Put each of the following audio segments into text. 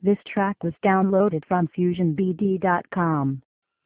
This track was downloaded from FusionBD.com.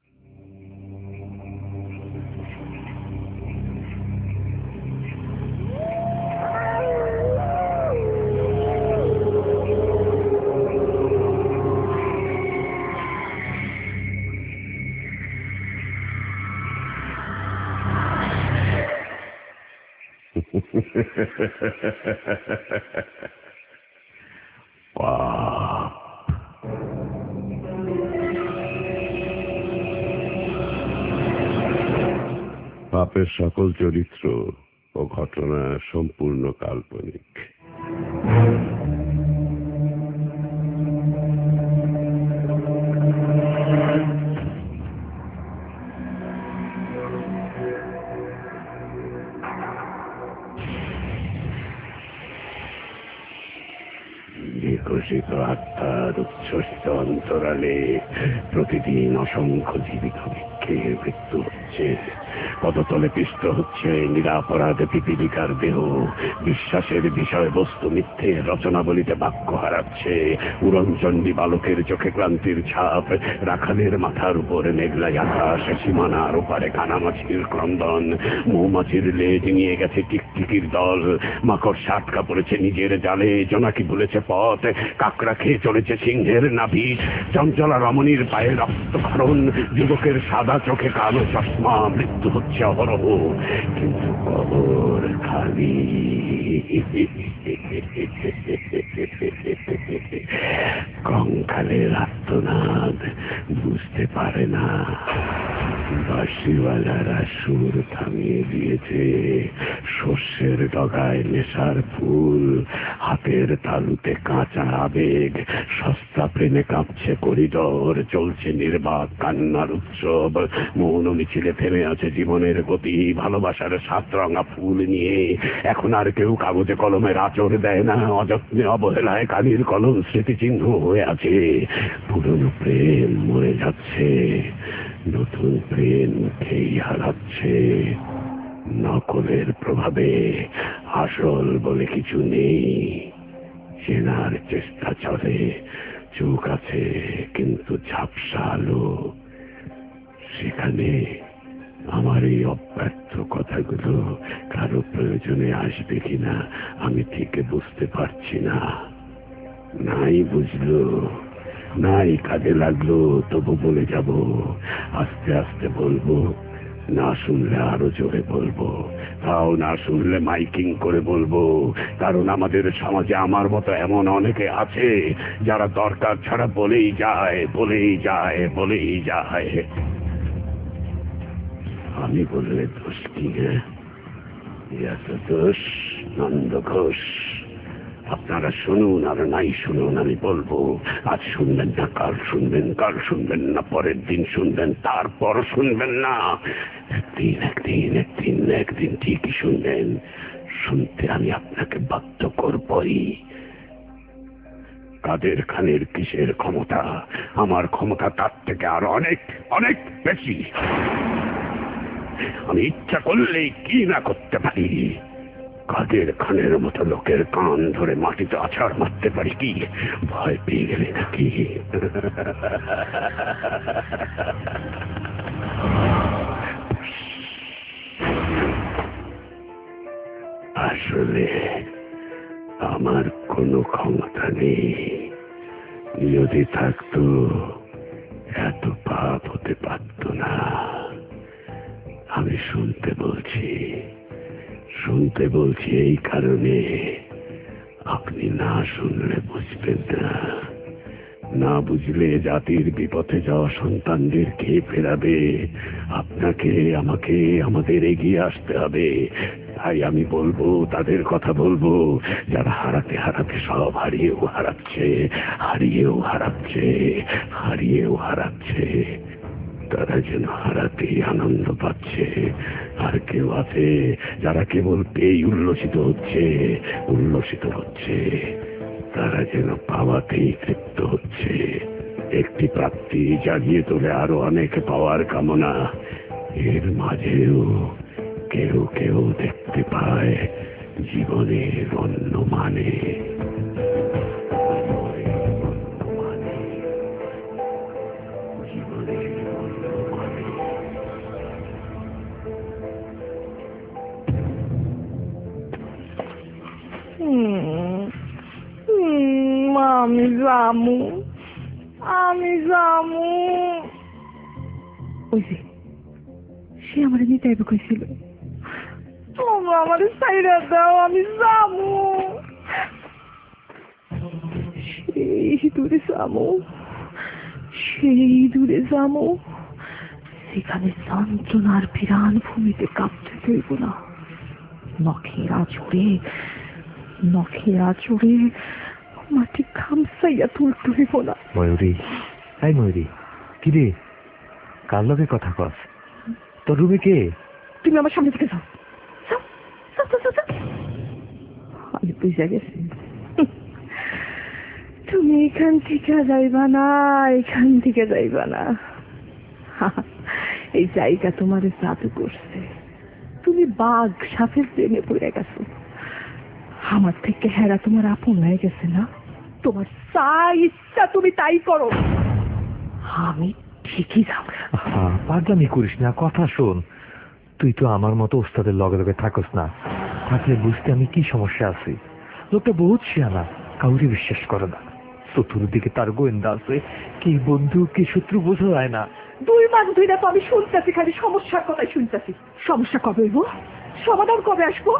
পাপের সকল চরিত্র ও ঘটনা সম্পূর্ণ কাল্পনিক। বিকশিত আত্মার উচ্ছ্বসিত অন্তরালে প্রতিদিন অসংখ্য জীবিত বৃক্ষের মৃত্যু হচ্ছে। পদতলে পিষ্ট হচ্ছে নিরাপরাধ পিপীলিকার দেহ। বিশ্বাসের বিষয়বস্তু মিথ্যে রচনাবলিতে বাক্য হারাচ্ছে। উড়নচণ্ডী বালকের চোখে ক্লান্তির ছাপ। রাখালের মাথার উপরে মেঘলাই আকাশ, সীমানার ওপারে কানামাছির ক্রন্দন। মৌমাছির লেজ নিয়ে গেছে টিকটিকির দল। মাকড়সা আটকা পড়েছে নিজের জালে। জোনাকি ভুলেছে পথ। কাকড়া খেয়ে চলেছে সিংহের নাভি। চঞ্চলা রমণীর পায়ে রক্তক্ষরণ। যুবকের সাদা চোখে কালো চশমা। মৃত্যু হচ্ছে অহরহ, কিন্তু কবর খালি। কঙ্কালের আর্তনাদ বুঝতে পারে না। বাঁশিওয়ালারা সুর থামিয়ে দিয়েছে। শস্যের ডগায় নেশার ফুল, হাতের তালুতে কাঁচা আবেগ। সস্তা প্রেমে কাঁপছে করিডর। চলছে নির্বাক কান্নার উৎসব। মৌন মিছিলে থেমে আছে জীবনের গতি। ভালোবাসার সাতরঙা ফুল নিয়ে এখন আর কেউ কাগজে কলমের আঁচড় দেয় না। অযত্নে অবহেলায় কালির কলম স্মৃতিচিহ্ন হয়ে আছে। পুরনো প্রেম মরে যাচ্ছে, নতুন প্রেম খেই হারাচ্ছে। নকলের প্রভাবে আসল বলে কিছু নেই। চেনার চেষ্টা চলে, চোখ আছে কিন্তু ঝাপসা আলো। সেখানে আমার এই অব্যর্থ কথাগুলো কারো প্রয়োজনে আসবে কিনা আমি ঠিক বুঝতে পারছি না। নাই বুঝলো, নাই কাজে লাগলো, তবু বলে যাব। আস্তে আস্তে বলবো, না শুনলে আরো জোরে বলবো। তাও না শুনলে মাইকিং করে বলবো। কারণ আমাদের সমাজে আমার মতো এমন অনেকে আছে যারা দরকার ছাড়া বলেই যায়, বলেই যায়, বলেই যায়। আমি বললে দোষ কি? এত দোষ নন্দ ঘোষ। আপনারা শুনুন আর নাই শুনুন, আমি বলবো। আজ শুনবেন না, কাল শুনবেন, কাল শুনবেন না, পরের দিন শুনবেন, তারপর শুনবেন না। একদিন একদিন একদিন একদিন ঠিকই শুনবেন। শুনতে আমি আপনাকে বাধ্য করবই। কাদের খানের কিসের ক্ষমতা? আমার ক্ষমতা তার থেকে আরো অনেক অনেক বেশি। আমি ইচ্ছা করলেই কি না করতে পারি। কাদের খানের মতো লোকের কান ধরে মাটিতে আছাড় মারতে পারি কি? ভয় পেয়ে গেলে নাকি? আসলে আমার কোনো ক্ষমতা নেই। যদি থাকতো এত পাপ হতে পারত না। আমি শুনতে বলছি এই কারণে, আপনি না শুনলে বুঝবেন না। না বুঝলে জাতির বিপথে যাওয়া সন্তানদের কে ফেরাবে? আপনাকে, আমাকে, আমাদের এগিয়ে আসতে হবে। তাই আমি বলবো, তাদের কথা বলবো যারা হারাতে হারাতে সব হারিয়েও হারাচ্ছে, হারিয়েও হারাচ্ছে, হারিয়েও হারাচ্ছে। তারা যেন হারাতেই আনন্দ পাচ্ছে। আর কেউ আছে যারা কেবল পেয়েই উল্লসিত হচ্ছে। তারা যেন পাওয়াতেই তৃপ্ত হচ্ছে। একটি প্রাপ্তি জাগিয়ে তোলে আরো অনেক পাওয়ার কামনা। এর মাঝেও কেউ কেউ দেখতে পায় জীবনের অন্য মানে। জামু, আমি জামু। ওই যে সে আমার নিতে আইবে কইছিল, তোমরা আমার সাইরা দাও, আমি জামু। সেই দূরে জামু, সেই দূরে জামু, সেখানে যন্ত্রণার বিরান ভূমিতে কাঁপতে হইব না। নখের আঁচড়ে মাটি খামসাইয়া তুলতে হইব না। ময়ূরী, হাই ময়ূরী, কি রে, কার লগে কথা কস? তোর রুমে কে? তুমি আমার সামনে থেকে যাও, আমি বুঝা গেছি তুমি এখান থেকে যাইবা না, এখান থেকে যাইবা না। এই জায়গা তোমার জাদু করছে, তুমি বাঘ সাপের প্রেমে পড়ে গেছো। আমার থেকে হেরা তোমার আপন হয়ে গেছে না? তোমার যা ইচ্ছা তুমি তাই করো, আমি ঠিকই যাব। পাগলামি করিস না, কথা শোন। তুই তো আমার মতো ওস্তাদের লগে লগে থাকস না, থাকলে বুঝতে আমি কি সমস্যা আছি। লোকটা বহুত শিয়ানা, কাউরে বিশ্বাস করে না। চতুর্দিকে তার গোয়েন্দা আছে, কি বন্ধু কি শত্রু বোঝা যায় না। 2 মাস ধরে তো আমি শুনতেছি, খালি সমস্যার কথাই শুনতেছি। সমস্যা কবে হইব, সমাধান কবে আসবো?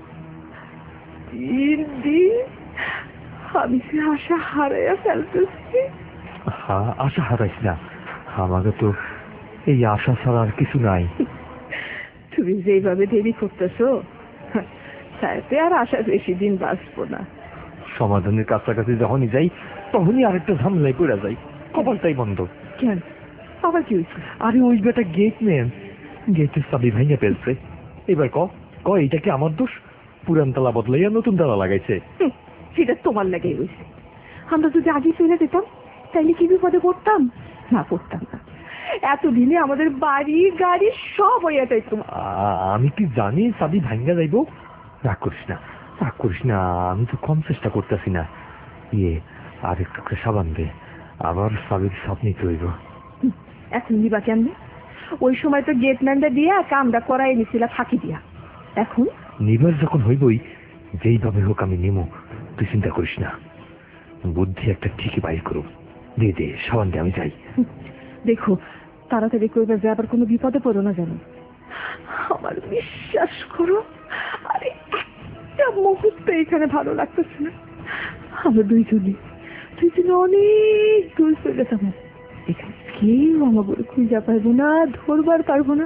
দিন আমি সে আশা হারাইয়া ফেলতেছি। আশা হারাইস না, আমাকে তো এই আশা ছাড়া আর কিছু নাই। তুমি যেভাবে দেরি করতেছো তাতে আর আশা বেশি দিন বাঁচবো না। সমাধানের কাছাকাছি যখনই যাই তখনই আরেকটা ঝামেলায় পড়ে যাই, কপালটাই বন্ধ। কেন, আবার কি হয়েছে? আরে ওই বেটা গেট ম্যান, গেটের চাবি ভেঙে ফেলছে। এবার ক এইটা কি আমার দোষ? পুরান তালা বদলাইয়া নতুন তালা লাগাইছে। সেটা তোমার লাগে হয়েছে। আমরা যদি আগে চলে যেতাম তাইলে কি বিপদে পড়তাম? না, পড়তাম না। এতদিনে আমাদের বাড়ি গাড়ি সব হইয়া যাইত। আমি কি জানি চাবি ভাঙ্গা যাইব? রাগ করিস না, রাগ করিস না, আমি তো কম চেষ্টা করতেছি না। আর একটু সাবান দে, আবার চাবির সব নিতে হইব। এখন নিবা কেমনে? ওই সময় তো গেটম্যানটা দিয়া কামটা করাই নিছিল ফাঁকি দিয়া। এখন নিবার যখন হইবই, যেইভাবে হোক আমি নিমো, তুই চিন্তা করিস না। বুদ্ধি একটা ঠিকই বাইর করুম। দে সাবান দে, আমি যাই। দেখো তাড়াতাড়ি করবে, যে আবার কোনো বিপদে পড়ো না যেন। আমার বিশ্বাস করো, আরে একটা মুহূর্তে এখানে ভালো লাগতেছে না। আমরা দুইজনে অনেক দূর চলে যাবো। এখানে কেউ আমার খুঁজে পাইবো না, ধরবার পারবো না।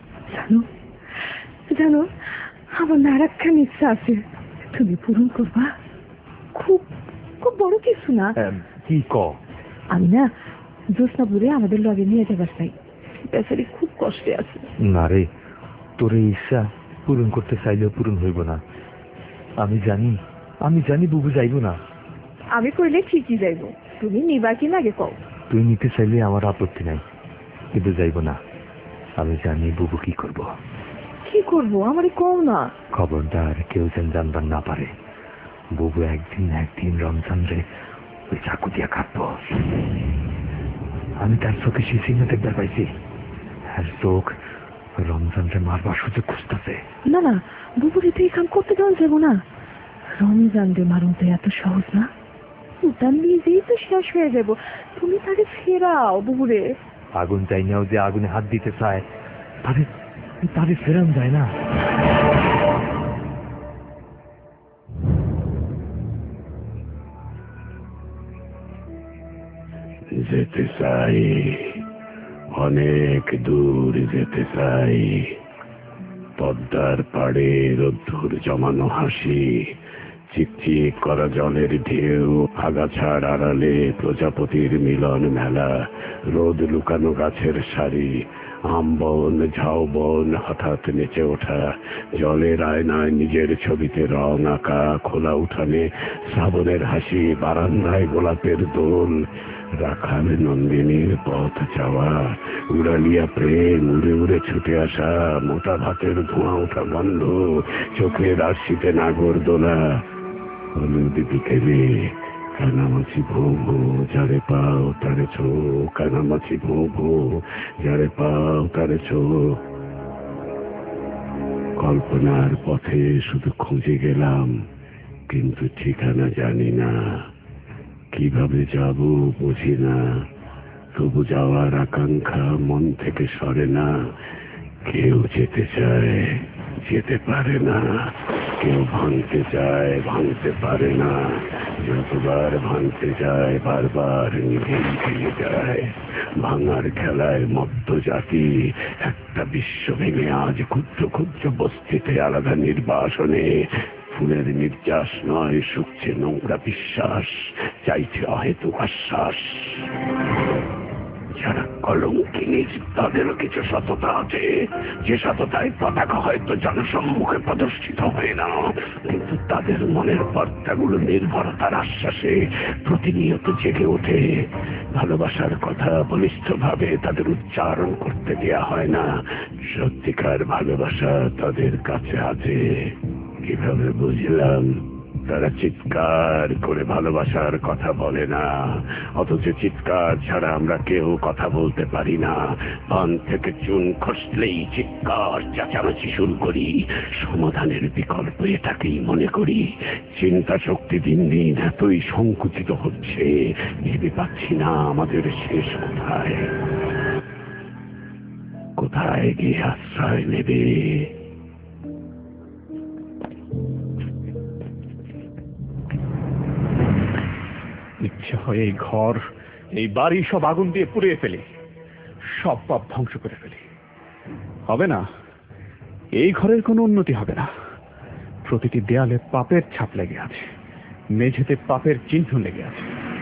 জানো আমার না একখান ইচ্ছা আছে, তুমি পূরণ করবা। খুব খুব বড় কিছু না। কি ক? আমি না জ্যোৎস্নাপুরে আমাদের লগে নিয়ে যাবার চাই। বেচারি খুব কষ্টে আছে। না রে, তোর এই ইচ্ছা পূরণ করতে চাইলেও পূরণ হইব না। আমি জানি বুবু যাইব না। আমি কইলে ঠিকই যাইব, তুমি নিবা কি লাগে কও। তুই নিতে চাইলে আমার আপত্তি নাই, কিন্তু যাইব না। আমি জানি বুবু কি করব। কি করবো আমারে কও না। খবরদার কেউ যেন জানবার না পারে। বুবু একদিন রমজান রে ওই চাকু দিয়া কাটবো। আমি তার চোখে সেই চিহ্ন দেখবার পাইছি। আর চোখ রমজান রে মারবার সুযোগ খুঁজতেছে। না, বুবুরে তো এই কাম করতে দেওয়া যাবো না। রমজান রে মারুন তো এত সহজ না, তার নিজেই তো শেষ হয়ে যাবো। তুমি তাকে ফেরাও বুবুরে। আগুন চাই নাও যে আগুনে হাত দিতে চায়, তারে ফেরান যায় না। যেতে চাই, অনেক দূর যেতে চাই। পদ্মার পাড়ে রোদ্দুর জমানো হাসি, চিকচিক করা জলের ঢেউ, আগাছার আড়ালে প্রজাপতির মিলন মেলা, রোদ লুকানো গাছের সারি, আমবন ঝাউবন হঠাৎ নেচে ওঠা, জলের আয়নায় নিজের ছবিতে রং আঁকা, খোলা উঠানে শ্রাবণের হাসি, বারান্দায় গোলাপের দোল, রাখাল নন্দিনীর পথ যাওয়া, উড়ালিয়া প্রেম, উড়ে উড়ে ছুটে আসা, মোটা ভাতের ধোঁয়া ওঠা গন্ধ, চোখের আশিতে নাগরদোলা, হলুদ বিকেলে কানামাছি ভৌ ভৌ, যারে পাও তারে ছো, কানামাছি ভৌ ভৌ, যারে পাও তারে ছো। কল্পনার পথে শুধু খুঁজে গেলাম, কিন্তু ঠিকানা জানি না। কিভাবে যাব বুঝি না, তবু যাওয়ার আকাঙ্ক্ষা মন থেকে সরে না। কেউ যেতে চায়, যেতে পারে না। কেউ ভাঙতে চায়, ভাঙতে পারে না। যতবার ভাঙতে যায় বারবার নিভে নিভে যায়। ভাঙার খেলায় মত্ত জাতি একটা বিশ্ব ভেঙে আজ ক্ষুদ্র ক্ষুদ্র বস্তিতে আলাদা নির্বাসনে। ফুলের নির্যাস নয়, শুকছে নোংরা বিশ্বাস, চাইছে অহেতু আশ্বাস। যারা কলঙ্কিনী তাদেরও কিছু সততা আছে, যে সততায় পতাকা হয়তো জনসম্মুখে প্রদর্শিত হয় না, কিন্তু তাদের মনের পর্দাগুলো নির্ভরতার আশ্বাসে প্রতিনিয়ত জেগে ওঠে। ভালোবাসার কথা বলিষ্ঠভাবে তাদের উচ্চারণ করতে দেয়া হয় না। সত্যিকার ভালোবাসা তাদের কাছে আছে। কিভাবে বুঝলাম? তারা চিৎকার করে ভালোবাসার কথা বলে না, অথচ চিৎকার ছাড়া আমরা কেউ কথা বলতে পারি না। পান থেকে চুন খসলেই চিৎকার চেঁচামেচি শুরু করি। সমাধানের বিকল্প এটাকেই মনে করি। চিন্তা শক্তি দিন দিন এতই সংকুচিত হচ্ছে, ভেবে পাচ্ছি না আমাদের শেষ কোথায়। কোথায় গিয়ে আশ্রয় নেবে? ইচ্ছে হয় এই ঘর, এই বাড়ি সব আগুন দিয়ে পুড়িয়ে ফেলি, সব পাপ ধ্বংস করে ফেলি। হবে না, এই ঘরের কোনো উন্নতি হবে না। প্রতিটি দেয়ালে পাপের ছাপ লেগে আছে, মেঝেতে পাপের চিহ্ন লেগে আছে।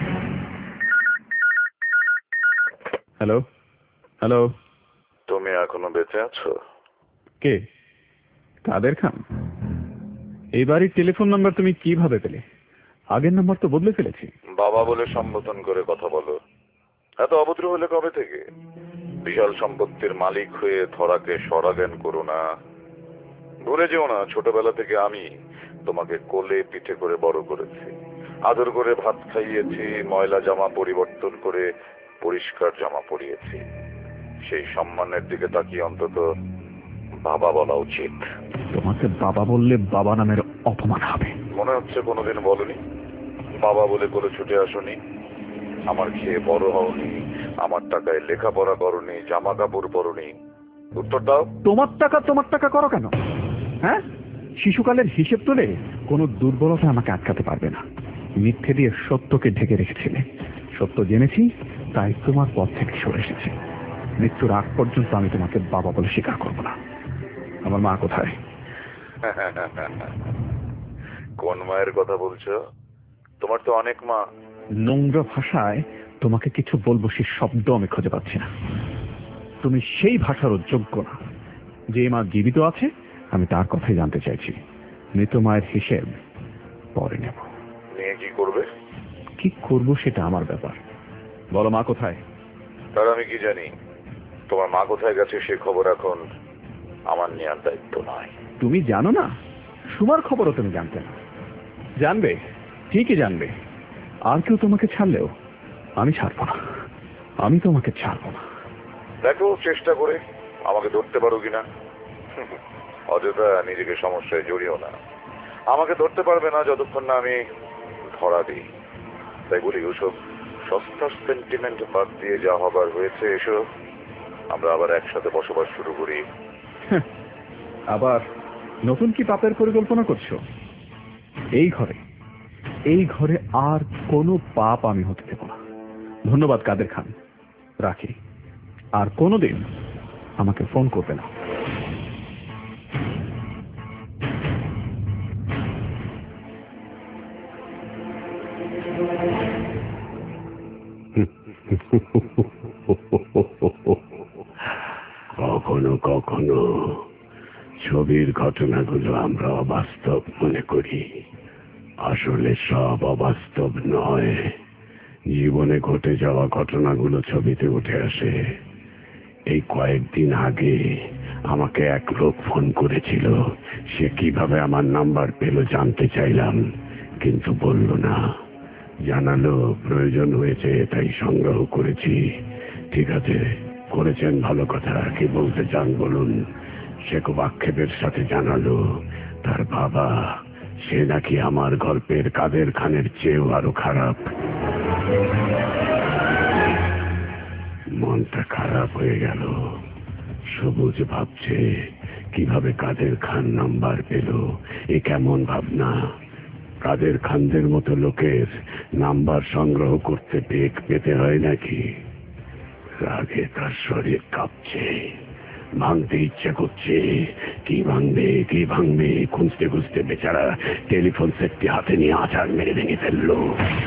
হ্যালো হ্যালো, তুমি এখনো বেঁচে আছো? কে? কাদের খান? এই বাড়ির টেলিফোন নাম্বার তুমি কিভাবে পেলে? আগের নাম্বার তো বদলে ফেলেছি। বাবা বলে সম্বোধন করে কথা বলো। এত অভদ্র হলে কবে থেকে? বিশাল সম্পত্তির মালিক হয়ে ধরাকে সরাজ্ঞান করো না। ভুলে যেও না, ছোটবেলা থেকে আমি তোমাকে কোলে পিঠে করে বড় করেছি, আদর করে ভাত খাইয়েছি, ময়লা জামা পরিবর্তন করে পরিষ্কার জামা পরিয়েছি। সেই সম্মানের দিকে তাকিয়ে অন্তত বাবা বলা উচিত। তোমাকে বাবা বললে বাবা নামের অপমান হবে। মনে হচ্ছে কোনোদিন বলনি, বাবা বলে কোলে ছুটে আসনি, আমার খেয়ে বড় হওনি, আমার টাকায় লেখাপড়া করনি, জামা কাপড় পরনি। উত্তর দাও। তোমার টাকা করো কেন? হ্যাঁ, শিশুকালের হিসেব তুলে কোনো দুর্বলতা আমাকে আটকাতে পারবে না। মিথ্যে দিয়ে সত্যকে ঢেকে রেখেছিলে, সত্য জেনেছি, তাই তোমার পথ থেকে সরে এসেছি। মৃত্যুর আগ পর্যন্ত আমি তোমাকে বাবা বলে স্বীকার করবো না। আমার মা কোথায়? কোন মায়ের কথা বলছো? তোমার তো অনেক মা। নোংরা ভাষায় তোমাকে কিছু বলবো সে শব্দ আমি খুঁজে পাচ্ছি না। তুমি সেই ভাষারও যোগ্য না। যে মা জীবিত আছে আমি তার কথাই জানতে চাইছি। মৃত মায়ের হিসেব পরে নেব। নিয়ে কি করবে? কি করবো সেটা আমার ব্যাপার। বলো, মা কোথায়? তার আমি কি জানি? তোমার মা কোথায় গেছে সে খবর এখন আমার নেওয়ার দায়িত্ব নয়। তুমি জানো না? সুমার খবরও তুমি জানতে না। জানবে, ঠিকই জানবে। আর কেউ তোমাকে ছাড়লেও আমি ছাড়বো না। আমি তোমাকে ছাড়বো না। দেখো চেষ্টা করে আমাকে ধরতে পারো কিনা। অযথা নিজেকে সমস্যায় জড়িও না। আমাকে ধরতে পারবে না যতক্ষণ না আমি ধরা দিই। তাই বলি, ওসব সস্তা সেন্টিমেন্ট বাদ দিয়ে যা হবার হয়েছে, এসো আমরা আবার একসাথে বসবাস শুরু করি। আবার নতুন কি পাপের পরিকল্পনা করছো? এই ঘরে আর কোনো পাপ আমি হতে দেব না। ধন্যবাদ কাদের খান, রাখি। আর কোনোদিন আমাকে ফোন করবে না। কখনো কখনো ছবির ঘটনাগুলো আমরা অবাস্তব মনে করি। আসলে সব অবাস্তব নয়। জীবনে ঘটে যাওয়া ঘটনাগুলো ছবিতে উঠে আসে। এই কয়েকদিন আগে আমাকে এক লোক ফোন করেছিল। সে কিভাবে আমার নাম্বার পেল জানতে চাইলাম, কিন্তু বলল না। জানালো প্রয়োজন হয়েছে, তাই সংগ্রহ করেছি। ঠিক আছে, করেছেন, ভালো কথা। কি বলতে চান বলুন। সে খুব আক্ষেপের সাথে জানালো তার বাবা, সে নাকি আমার গল্পের কাদের খানের চেয়েও আরো খারাপ। মনটা খারাপ হয়ে গেল। সবুজ ভাবছে কিভাবে কাদের খান নাম্বার পেল। এ কেমন ভাবনা! কাদের খানদের মতো লোকের নাম্বার সংগ্রহ করতে বেগ পেতে হয় নাকি? রাগে তার শরীর কাঁপছে, ভাঙতে ইচ্ছে করছে। কি ভাঙবে কি ভাঙবে খুঁজতে খুঁজতে বেচারা টেলিফোন সেটটি হাতে নিয়ে আছাড় মেরে ভেঙে ফেললো।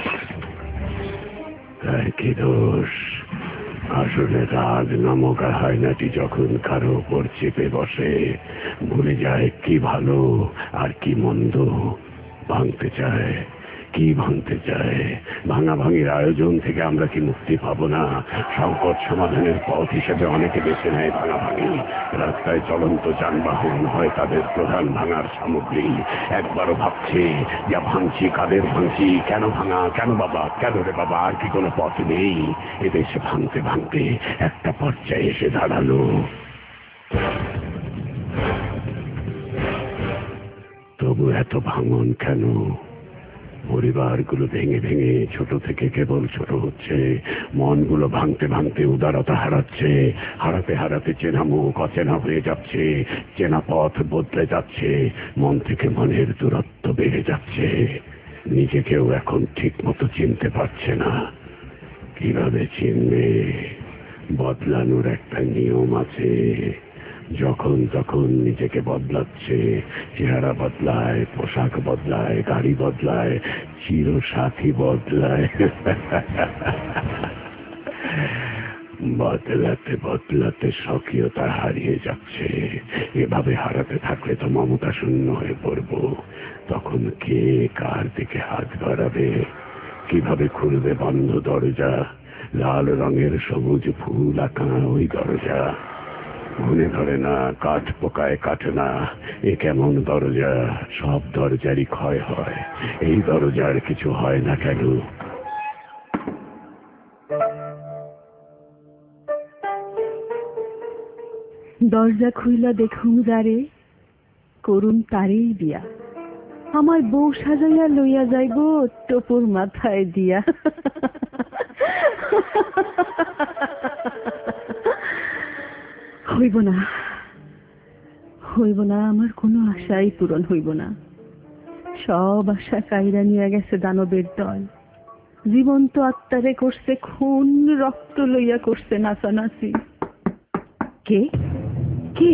আর কি দোষ! আসলে রাগ নামক হায়নাটি যখন কারো উপর চেপে বসে, ভুলে যায় কি ভালো আর কি মন্দ। ভাঙতে চায়, কি ভাঙতে চায়? ভাঙাভাঙির আয়োজন থেকে আমরা কি মুক্তি পাবো না? সংকট সমাধানের পথ হিসেবে অনেকে বেছে নেয় ভাঙাভাঙি। রাস্তায় চলন্ত যানবাহন হয় তাদের প্রধান ভাঙার সামগ্রী। একবারও ভাবছে যা ভাঙছি কাদের ভাঙছি, কেন ভাঙা, কেন বাবা, কেন রে বাবা? আর কি কোনো পথ নেই? এদেশে ভাঙতে ভাঙতে একটা পর্যায়ে এসে দাঁড়ালো। তবু এত ভাঙন কেন? পরিবারগুলো ভেঙে ভেঙে ছোট থেকে কেবল ছোট হচ্ছে। মনগুলো ভাঙতে ভাঙতে উদারতা হারাচ্ছে। হারাতে হারাতে চেনা মুখ অচেনা হয়ে যাচ্ছে। চেনা পথ বদলে যাচ্ছে। মন থেকে মনের দূরত্ব বেড়ে যাচ্ছে। নিজেকেও এখন ঠিক মতো চিনতে পারছে না। কিভাবে চিনবে? বদলানোর একটা নিয়ম আছে। যখন তখন নিজেকে বদলাচ্ছে। চেহারা বদলায়, পোশাক বদলায়, গাড়ি বদলায়, চিরসাথী বদলায়। বদলাতে বদলাতে স্বকীয়তা হারিয়ে যাচ্ছে। এভাবে হারাতে থাকলে তো মমতা শূন্য হয়ে পড়ব। তখন কে কার দিকে হাত বাড়াবে? কিভাবে খুলবে বন্ধ দরজা? লাল রঙের সবুজ ফুল আঁকা ওই দরজা মনে ধরে না, কাঠ পোকায় কাটে না। এ কেমন দরজা! সব দরজারই ক্ষয় হয়, এই দরজার কিছু হয় না কেন? দরজা খুইলা দেখুন যারে, করুন তারেই বিয়া। আমার বউ সাজাইয়া লইয়া যাইব টোপর মাথায় দিয়া। হইব না, হইব না, আমার কোনো আশাই পূরণ হইব না। সব আশা কাইরা নিয়ে গেছে দানবের দল। জীবন্ত আত্মারে করছে খুন, রক্ত লইয়া করছে নাচানাচি। কে কে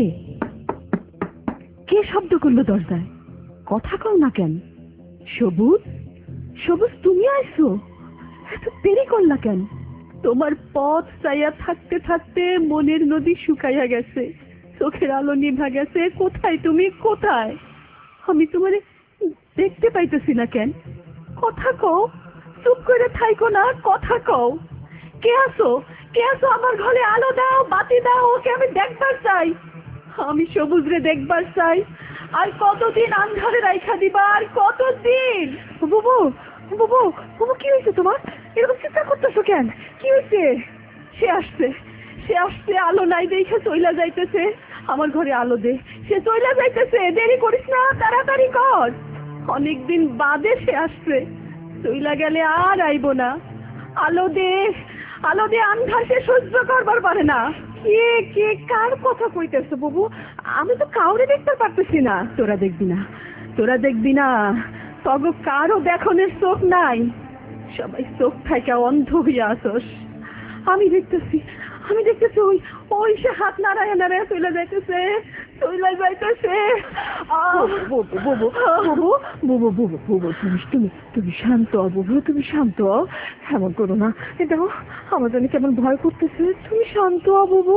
কে শব্দ করলো দরজায়? কথা কও না কেন? সবুজ, সবুজ তুমি আইছো? এত দেরি করলা কেন? তোমার পথ চাইয়া থাকতে থাকতে মনের নদী শুকাইয়া গেছে, চোখের আলো নিভা গেছে। কোথায় তুমি, কোথায়? আমি তোমারে দেখতে পাইতেছি না কেন? কথা কও, চুপ করে থাইকো না, কথা কও। কে আছো, কে আছো? আমার ঘরে আলো দাও, বাতি দাও, ওকে আমি দেখবার চাই। আমি সবুজরে দেখবার চাই। আর কতদিন আন্ধারে রাইখা দিবা? আর কতদিন? বুবু, বুবু, বুবু, কি হয়েছে তোমার? এরকম চিন্তা করতেছো কেন? কি হয়েছে? সে আসছে, সে আসছে। আলো নাই দেখে চইলা যাইতেছে। আমার ঘরে আলো দে, সে চইলা যাইতেছে। দেরি করিস না, তাড়াতাড়ি কর। অনেকদিন বাদে সে আসছে, চইলা গেলে আর আইব না। আলো দে, আলো দে, আন্ধার সে সহ্য করবার পারে না। কে কে কার কথা কইতেছে বাবু? আমি তো কাউরে দেখতে পারতেছি না। তোরা দেখবি না, তোরা দেখবি না, তবে কারো দেখনের চোখ নাই। সবাই চোখ থেকে অন্ধ হইয়া আসস। আমি দেখতেছি, আমি দেখতেছি, ওই ওই সে হাত নাড়ায় নাড়ায় চলে যাইতেছে, চলে যাইতেছে। বুবু, বুবু, বুবু, বুবু, বুবু, বুবু, তুমি শান্ত হও বুবু, তুমি শান্ত হও। এমন করো না, দেখো আমার জন্য কেমন ভয় করতেছে। তুমি শান্ত হও বুবু।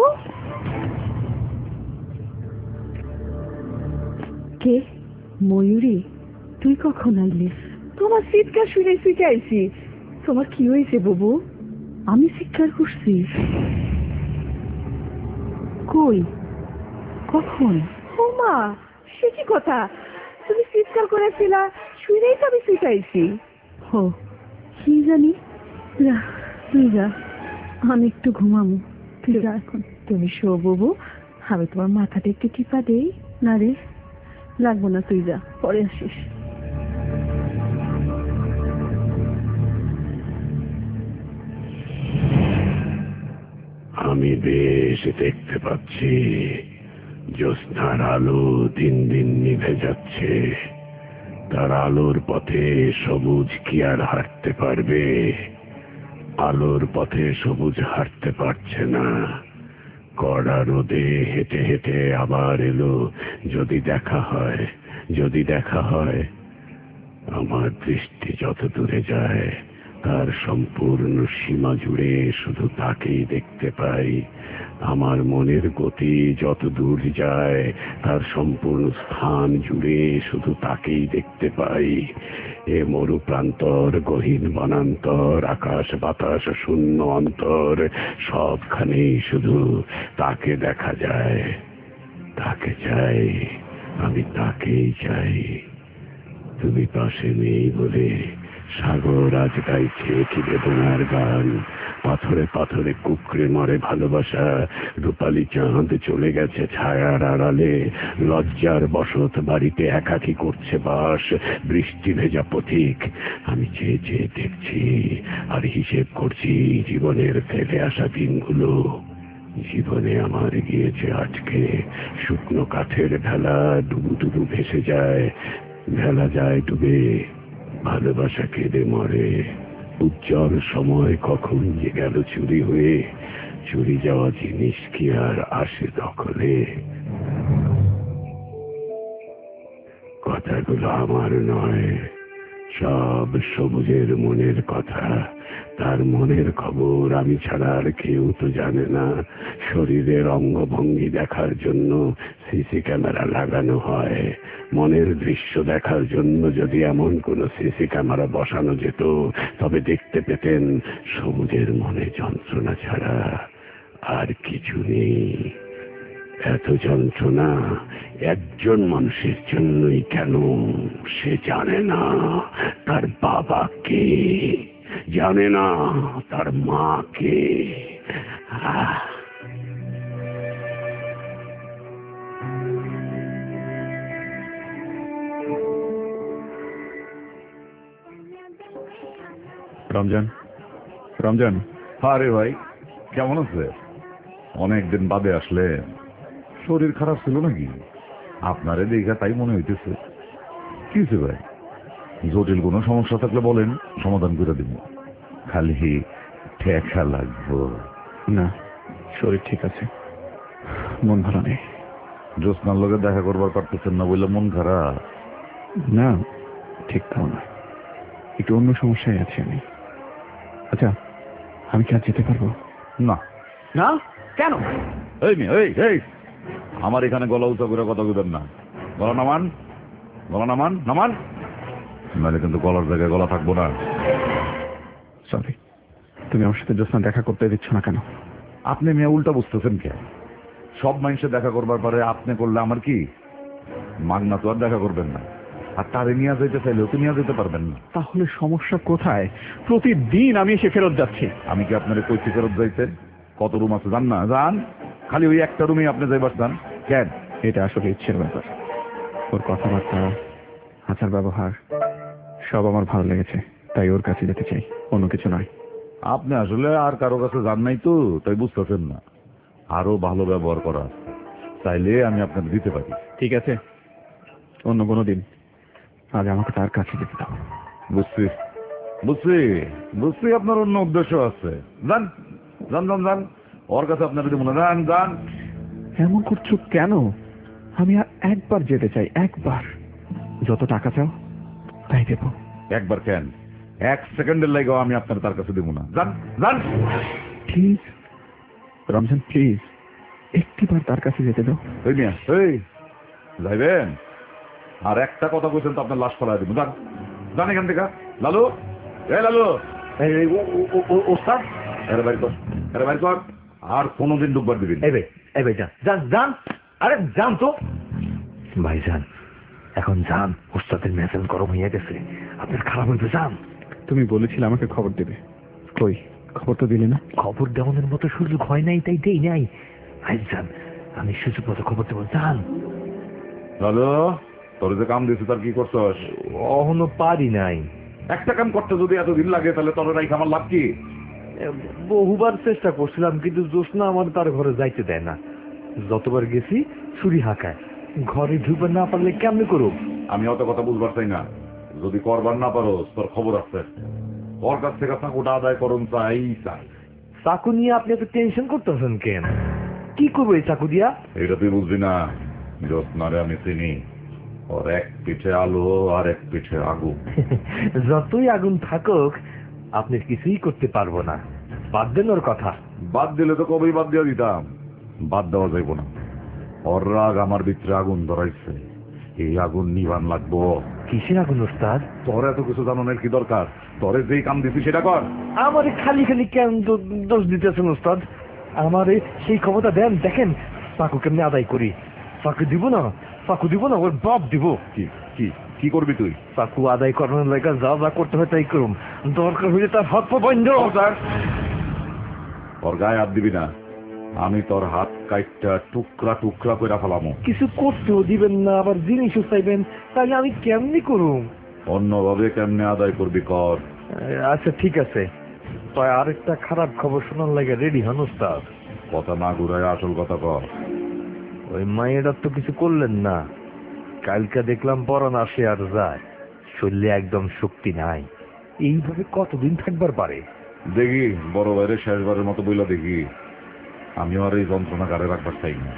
কে? ময়ূরী, তুই কখন আইলি? তোমার চিৎকার শুনে শুনে আইছি। তোমার কি হয়েছে বুবু? আমি চিৎকার করছি? কই, কখন? ও মা, সে কি কথা? তুমি চিৎকার করেছিলা, শুনেই তো আমি চিৎকাইছি। ও কি জানি। যা, তুই যা, আমি একটু ঘুমাবো। তুই যা এখন। তুমি শো বুবু, আমি তোমার মাথাটা একটু টিপা দেই। না রে, লাগবো না, তুই যা, পরে আসিস। আমি বেশ দেখতে পাচ্ছি, জ্যোৎস্নার আলো দিন দিন নিভে যাচ্ছে। তার আলোর পথে সবুজ কি আর হাঁটতে পারবে? আলোর পথে সবুজ হাঁটতে পারছে না। কড়া রোদে হেঁটে হেঁটে আবার এলো। যদি দেখা হয়, যদি দেখা হয়। আমার দৃষ্টি যত দূরে যায়, তার সম্পূর্ণ সীমা জুড়ে শুধু তাকেই দেখতে পাই। আমার মনের গতি যত দূর যায়, তার সম্পূর্ণ স্থান জুড়ে শুধু তাকেই দেখতে পাই। এ মরু প্রান্তর, গহীন বনান্তর, আকাশ বাতাস শূন্য অন্তর, সবখানেই শুধু তাকে দেখা যায়। তাকে চাই, আমি তাকেই চাই। তুমি পাশে নেই বলে সাগর আজ গাইছে কি বেদনার গান। পাথরে পাথরে কুকড়ে মরে ভালোবাসা। রূপালী চাঁদ চলে গেছে ছায়ার আড়ালে। লজ্জার বসত বাড়িতে একাকী করছে বাস। বৃষ্টি ভেজা পথিক আমি চেয়ে চেয়ে দেখছি আর হিসেব করছি জীবনের ফেলে আসা দিনগুলো। জীবনে আমার গিয়েছে আজকে শুকনো কাঠের ভেলা, ডুবু ডুবু ভেসে যায়। ভেলা যায় ডুবে, ভালোবাসা কেঁদে মরে। উজ্জ্বল সময় কখন যে গেল চুরি হয়ে। চুরি যাওয়া জিনিস কি আর আসে দখলে? কথাগুলো আমার নয়, সব সবুজের মনের কথা। তার মনের খবর আমি ছাড়া আর কেউ তো জানে না। শরীরের অঙ্গভঙ্গি দেখার জন্য সিসি ক্যামেরা লাগানো হয়। মনের দৃশ্য দেখার জন্য যদি এমন কোন সিসি ক্যামেরা বসানো যেত, তবে দেখতে পেতেন সবুজের মনে যন্ত্রণা ছাড়া আর কিছু নেই। এত যন্ত্রণা একজন মানুষের জন্যই কেন? সে জানে না তার বাবা কে, জানে না তার মা কে। রমজান, রমজান। আরে ভাই, কেমন আছে? অনেকদিন বাদে আসলে। শরীর খারাপ ছিল নাকি? আপনারে দেখা তাই মনে হইতেছে। কি হয়েছে ভাই? জটিল কোনো সমস্যা থাকলে বলেন, সমাধান করে দিব। খালি ঠেকা লাগবো। না, শরীর ঠিক আছে, মন ভালো নেই। জ্যোৎস্নার লগে দেখা করবার পারতেছেন না বললে মন খারাপ? না, ঠিক তাও না, একটু অন্য সমস্যায় আছি আমি। আচ্ছা, আমি কি আজ যেতে পারবো? না। না, কেন? এই মেয়ে, এই এই আমার এখানে গলা উঁচা করে কথা বলবেন না। গলা নামান, গলা নামান, নামান, নাহলে কিন্তু গলার জায়গায় গলা থাকবো না। সরি, তুমি আমার সাথে জ্যোৎস্না দেখা করতে দিচ্ছ না কেন? আপনি মেয়ে উল্টা বুঝতেছেন কেন? সব মানুষে দেখা করবার পরে আপনি করলে আমার কি? মাগনা তো আর দেখা করবেন না। আর তারে নিয়ে যেতে চাইলেও তো নিয়ে যেতে পারবেন না। তাহলে সমস্যা কোথায়? প্রতিদিন আমি এসে ফেরত যাচ্ছি। আমি কি আপনার কইতে ফেরত যাইতে? কত রুম আছে জান না? যান, খালি ওই একটা রুমে আপনি যাইবার চান কেন? এটা আসলে ইচ্ছের ব্যাপার। ওর কথাবার্তা, আচার ব্যবহার সব আমার ভালো লেগেছে, তাই ওর কাছে যেতে চাই, অন্য কিছু নয়। আপনি আসলে আর কারো কাছে যান নাই তো, তাই বুঝতেছেন না। আরো ভালো ব্যবহার করা আছে, চাইলে আমি আপনাকে দিতে পারি। ঠিক আছে, অন্য কোনো দিন। আজ আমাকে তার কাছে যেতে দাও। বুঝছি বুঝছি বুঝছি, আপনার অন্য উদ্দেশ্য আছে। যান যান যান যান, ওর কাছে আপনার যদি মনে যান যান। এমন করছো কেন? আমি আর একবার যেতে চাই, একবার। যত টাকা চাও তাই দেব। একবার কেন, এক সেকেন্ডের লাগেও আমি আপনার তার কাছে দেবো না। যান যান প্লিজ রমজান, প্লিজ একটিবার তার কাছে যেতে দাও। ওই মিয়া, এই যাইবেন? আর একটা কথা বলছেন তো আপনার লাশ ফেলা দিব। যান যান এখান থেকে। লালু, এই লালু, এই ওস্তাদ, এর বাড়ি কর, এর বাড়ি কর। আর কোনোদিন ডুববার দিবি না। এই ভাই যান যান যান, আরে যান তো ভাই, যান এখন যান। ওস্তাদের মেজাজ গরম হয়ে গেছে, আপনার খারাপ হইবে। যান। তুমি বলেছিলে আমাকে খবর দেবে, কই খবর তো দিলে না। খবর দেওয়ানোর মতো সুযোগ হয় নাই, তাই দেই নাই। আজ যান, আমি সুযোগ মতো খবর দেবো। যান। লালু, তোর যে কাম দিয়েছে তার কি করছস? অহনো পারি নাই। একটা কাম করতে যদি এতদিন লাগে তাহলে তোর রাইখ আমার লাভ কি? বহুবার চেষ্টা করছিলাম, কিন্তু জোসনা আমার তার ঘরে যাইতে দেয় না। যতবার গেছি ছুরি হাঁকায়। ঘরে ঢুকবার না পারলে কেমনে করব? আমি অত কথা বুঝবার চাই না। যদি করবার না পারো তোর খবর আছে। ওর কাছ থেকে ওটা আদায় করুন চাই চাই। চাকু নিয়ে আপনি এত টেনশন করতেছেন কেন? কি করবো এই চাকু দিয়া? এটা তুই বুঝবি না। জ্যোৎস্নারে আমি চিনি। ওর এক পিঠে আলো আর এক পিঠে আগুন। যতই আগুন থাকুক আপনি কিছুই করতে পারবো না। বাদ দেন ওর কথা। বাদ দিলে তো কবেই বাদ দিয়ে দিতাম। বাদ দেওয়া যাইব না। ওর রাগ আমার ভিতরে আগুন ধরাইছে। এই আগুন নিভান লাগবো। কিসের আগুন ওস্তাদ? তোর এত কিছু জানানোর কি দরকার? তোরে যেই কাম দিছি সেটা কর। আমারে খালি খালি কেন দোষ দিতেছেন ওস্তাদ? আমারে সেই ক্ষমতা দেন। দেখেন চাকু কেমনি আদায় করি। চাকু দিব না, চাকু দিব না, ওর বাপ দিব। কি কি কি করবি তুই? চাকু আদায় করানোর লাগে যা যা করতে হয় তাই করুম। দরকার হইলে তার হাত পা বন্ধ। ওর গায়ে হাত দিবি না। আমি তোর হাত কাইটটা টুকরা টুকরা করে ফেলামো। কিছু করতেও দিবেন না, আবার জিনিসও চাইবেন, তাহলে আমি কেমনি করুম? অন্যভাবে কেমনে আদায় করবি কর। আচ্ছা ঠিক আছে, তাই আরেকটা খারাপ খবর শোনার লাগে রেডি হন ওস্তাদ। কথা না ঘুরায় আসল কথা কর। ওই মায়েরার তো কিছু করলেন না। কালকে দেখলাম পরান আসে আর যায়, শরীরে একদম শক্তি নাই। এইভাবে কতদিন থাকবার পারে? দেখি বড় বাইরে শেষবারের মতো বইলা দেখি। আমি আর এই যন্ত্রণা গাড়ে রাখবার চাই না।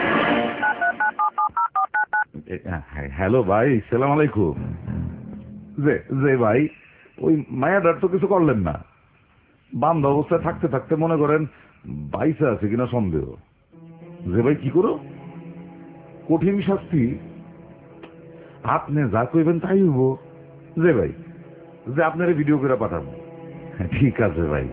হ্যালো ভাই, সালাম আলাইকুম। যে যে ভাই, ওই মায়াডার তো কিছু করলেন না। বান্ধব অবস্থায় থাকতে থাকতে মনে করেন বাইসে আছে কিনা সন্দেহ। যে ভাই কি করো? কঠিন শাস্তি আপনি যা কইবেন তাই হইব। যে ভাই, যে আপনার ভিডিও করে পাঠাবো। ঠিক আছে ভাই।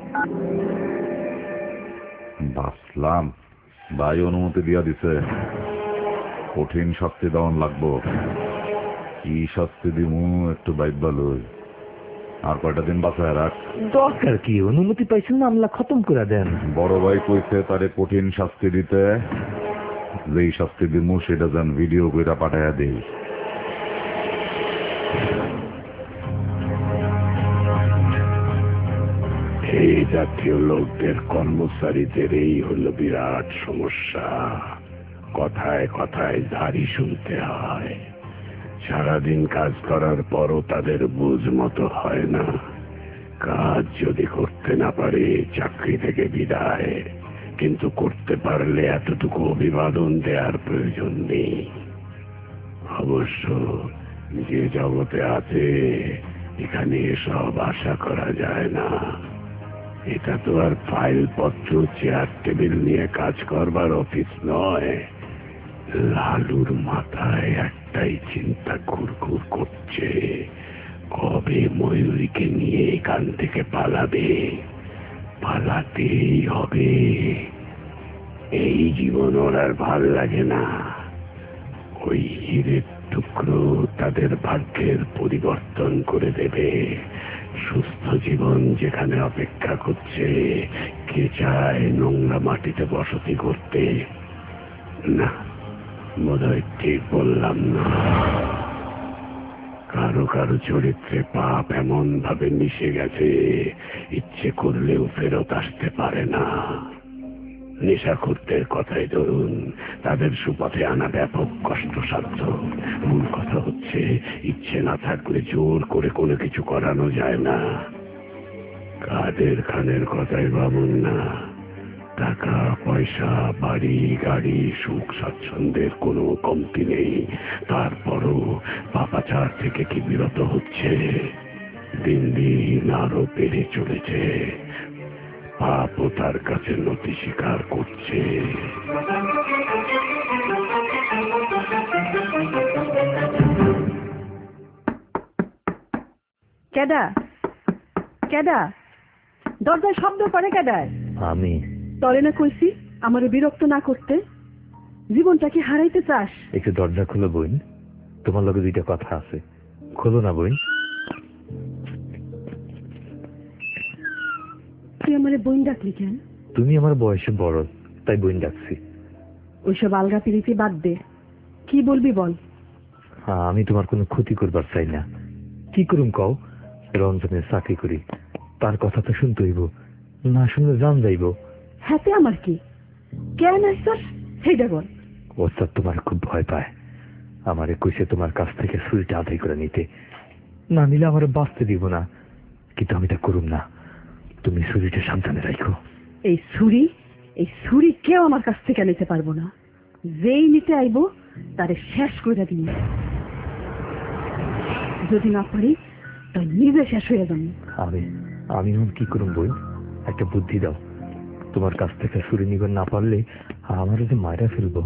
বাসলাম ভাই অনুমতি দিয়া দিছে। কঠিন শাস্তি দেওয়ান লাগবো। কি শাস্তি দিমু একটু বাইবা লই। আর কয়টা দিন বাঁচায় রাখ। দরকার কি? অনুমতি পাইছেন, মামলা খতম করে দেন। বড় ভাই কইছে তারে কঠিন শাস্তি দিতে। যেই শাস্তি দিমু সেটা যেন ভিডিও করে পাঠাইয়া দেই। এই জাতীয় লোকদের কর্মচারীদের এই হলো বিরাট সমস্যা। কথায় কথায় ঝাড়ি শুনতে হয়। সারাদিন কাজ করার পরও তাদের বুঝ মতো হয় না। কাজ যদি করতে না পারে চাকরি থেকে বিদায়, কিন্তু করতে পারলে এতটুকু অভিবাদন দেওয়ার প্রয়োজন নেই। অবশ্য যে জগতে আছে এখানে এসব আশা করা যায় না। এটা তো আর ফাইলপত্র চেয়ার টেবিল নিয়ে কাজ করবার অফিস নয়। লালুর মাথায় একটাই চিন্তা ঘুরঘুর করছে, কবে ময়ূরীকে নিয়ে এখান থেকে পালাবে। পালাতেই হবে। এই জীবন ওর আর ভাল লাগে না। ওই হীরের টুকরো তাদের ভাগ্যের পরিবর্তন করে দেবে। সুস্থ জীবন যেখানে অপেক্ষা করছে, কে চায় নোংরা মাটিতে বসতি করতে? না, বোধহয় ঠিক বললাম না। কারো কারো চরিত্রে পাপ এমন ভাবে মিশে গেছে, ইচ্ছে করলেও ফেরত আসতে পারে না। নেশাখোরদের কথাই ধরুন, তাদের সুপথে আনা ব্যাপক কষ্টসাধ্য। মূল কথা হচ্ছে, ইচ্ছে না থাকলে জোর করে কোনো কিছু করানো যায় না। কাদের খানের কথাই ভাবুন না। টাকা পয়সা, বাড়ি গাড়ি, সুখ স্বাচ্ছন্দ্যের কোনো কমতি নেই। তারপরও পাপাচার থেকে কি বিরত হচ্ছে? দিন দিন আরো বেড়ে চলেছে। পাপও তার কাছে নতি স্বীকার করছে। কেডা কেডা দরজায় শব্দ করে? কেডায়? আমি। তরে না কইছি আমারে বিরক্ত না করতে? জীবনটা কি হারাইতে চাস? একটু দরজা খুলো বোন, তোমার লগে দুইটা কথা আছে। খোলো না বোন। তুই আমারে বইন ডাকলি কেন? তুমি আমার বয়সে বড়, তাই বোন ডাকছি। ওইসব আলগা পিরিতি বাদ দে, কি বলবি বল। আমি তোমার কোনো ক্ষতি করবার চাই না। কি করুম কও? রঞ্জনের চাকরি করি, তার কথা তো শুনতে হইব। না শুনলে জান যাইব। হাতে আমার কি কেন আসছস সেইটা বল। ওস্তাদ তোমার খুব ভয় পায়, আমারে কইছে তোমার কাছ থেকে ছুরিটা আদায় করে নিতে, না নিলে আমার বাঁচতে দিব না। কিন্তু আমি তা করুম না, তুমি ছুরিটা সাবধানে রাখো। এই ছুরি কেউ আমার কাছ থেকে নিতে পারবো না। যেই নিতে আইব তারে শেষ করে দিন, যদি না পারি তাই নিজে শেষ হয়ে যাবো। আমি এখন কি করুম বই, একটা বুদ্ধি দাও। তোমার কাছ থেকে ছুরি নিবার না পারলে আমার যে মায়েরা ফেলবো।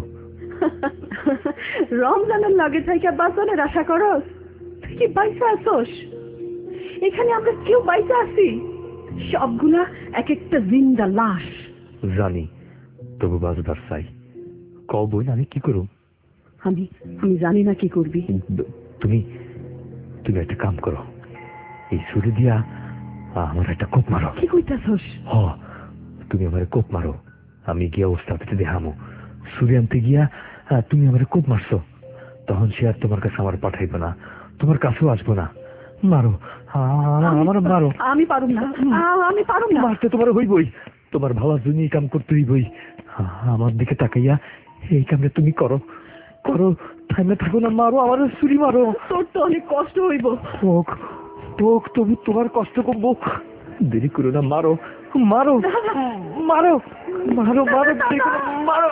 রমজানের লগে থাইকা বাঁচনের আশা করস? তুই কি বাইসা আসোস? এখানে আমরা কেউ বাইসা আছি? সবগুলা এক একটা জিন্দা লাশ। জানি, তবু বাঁচবার চাই। কও বই, আমি কি করুম? আমি জানি না কি করবি। তুমি একটা কাম করো, এই ছুরি দিয়া আমার একটা কোপ মারো। কি কইতাছস? তুমি আমার কোপ মারো, আমি গিয়া ওস্তাদকে দেখামো ছুরি আনতে গিয়া তুমি আমার কোপ মারছো। তখন সে আর তোমার কাছে আমার পাঠাইবো না, তোমার কাছেও আসবো না। মারো আমার, মারো। আমি পারুম না, আমি পারুম না। মারতে তোমার হইবই, তোমার ভালো জন্য এই কাম করতে হইবই। আমার দিকে তাকাইয়া এই কামটা তুমি করো, থামে থাকো না, মারো আমার, ছুরি মারো। তোর তো অনেক কষ্ট হইব। তবু তোমার কষ্ট করবো, দেরি করো না, মারো মারো মারো মারো মারো মারো।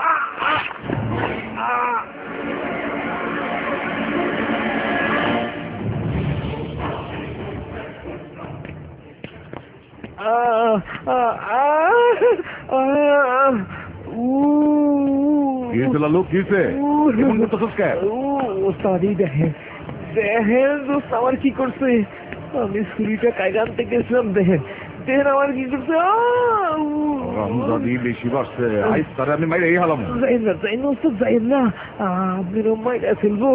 আমার কি করছে, আমি ছুরিটা কায়দা আনতে গেছিলাম, দেখেন আমার কি করছে। বেশি বাড়ছে, আমি মাইরে হলাম। যাই না, আপনি মাইরা ফেলবো।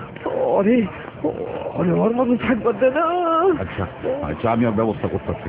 ওর মতো থাকবার দে না। আচ্ছা আমি আর ব্যবস্থা করতেছি।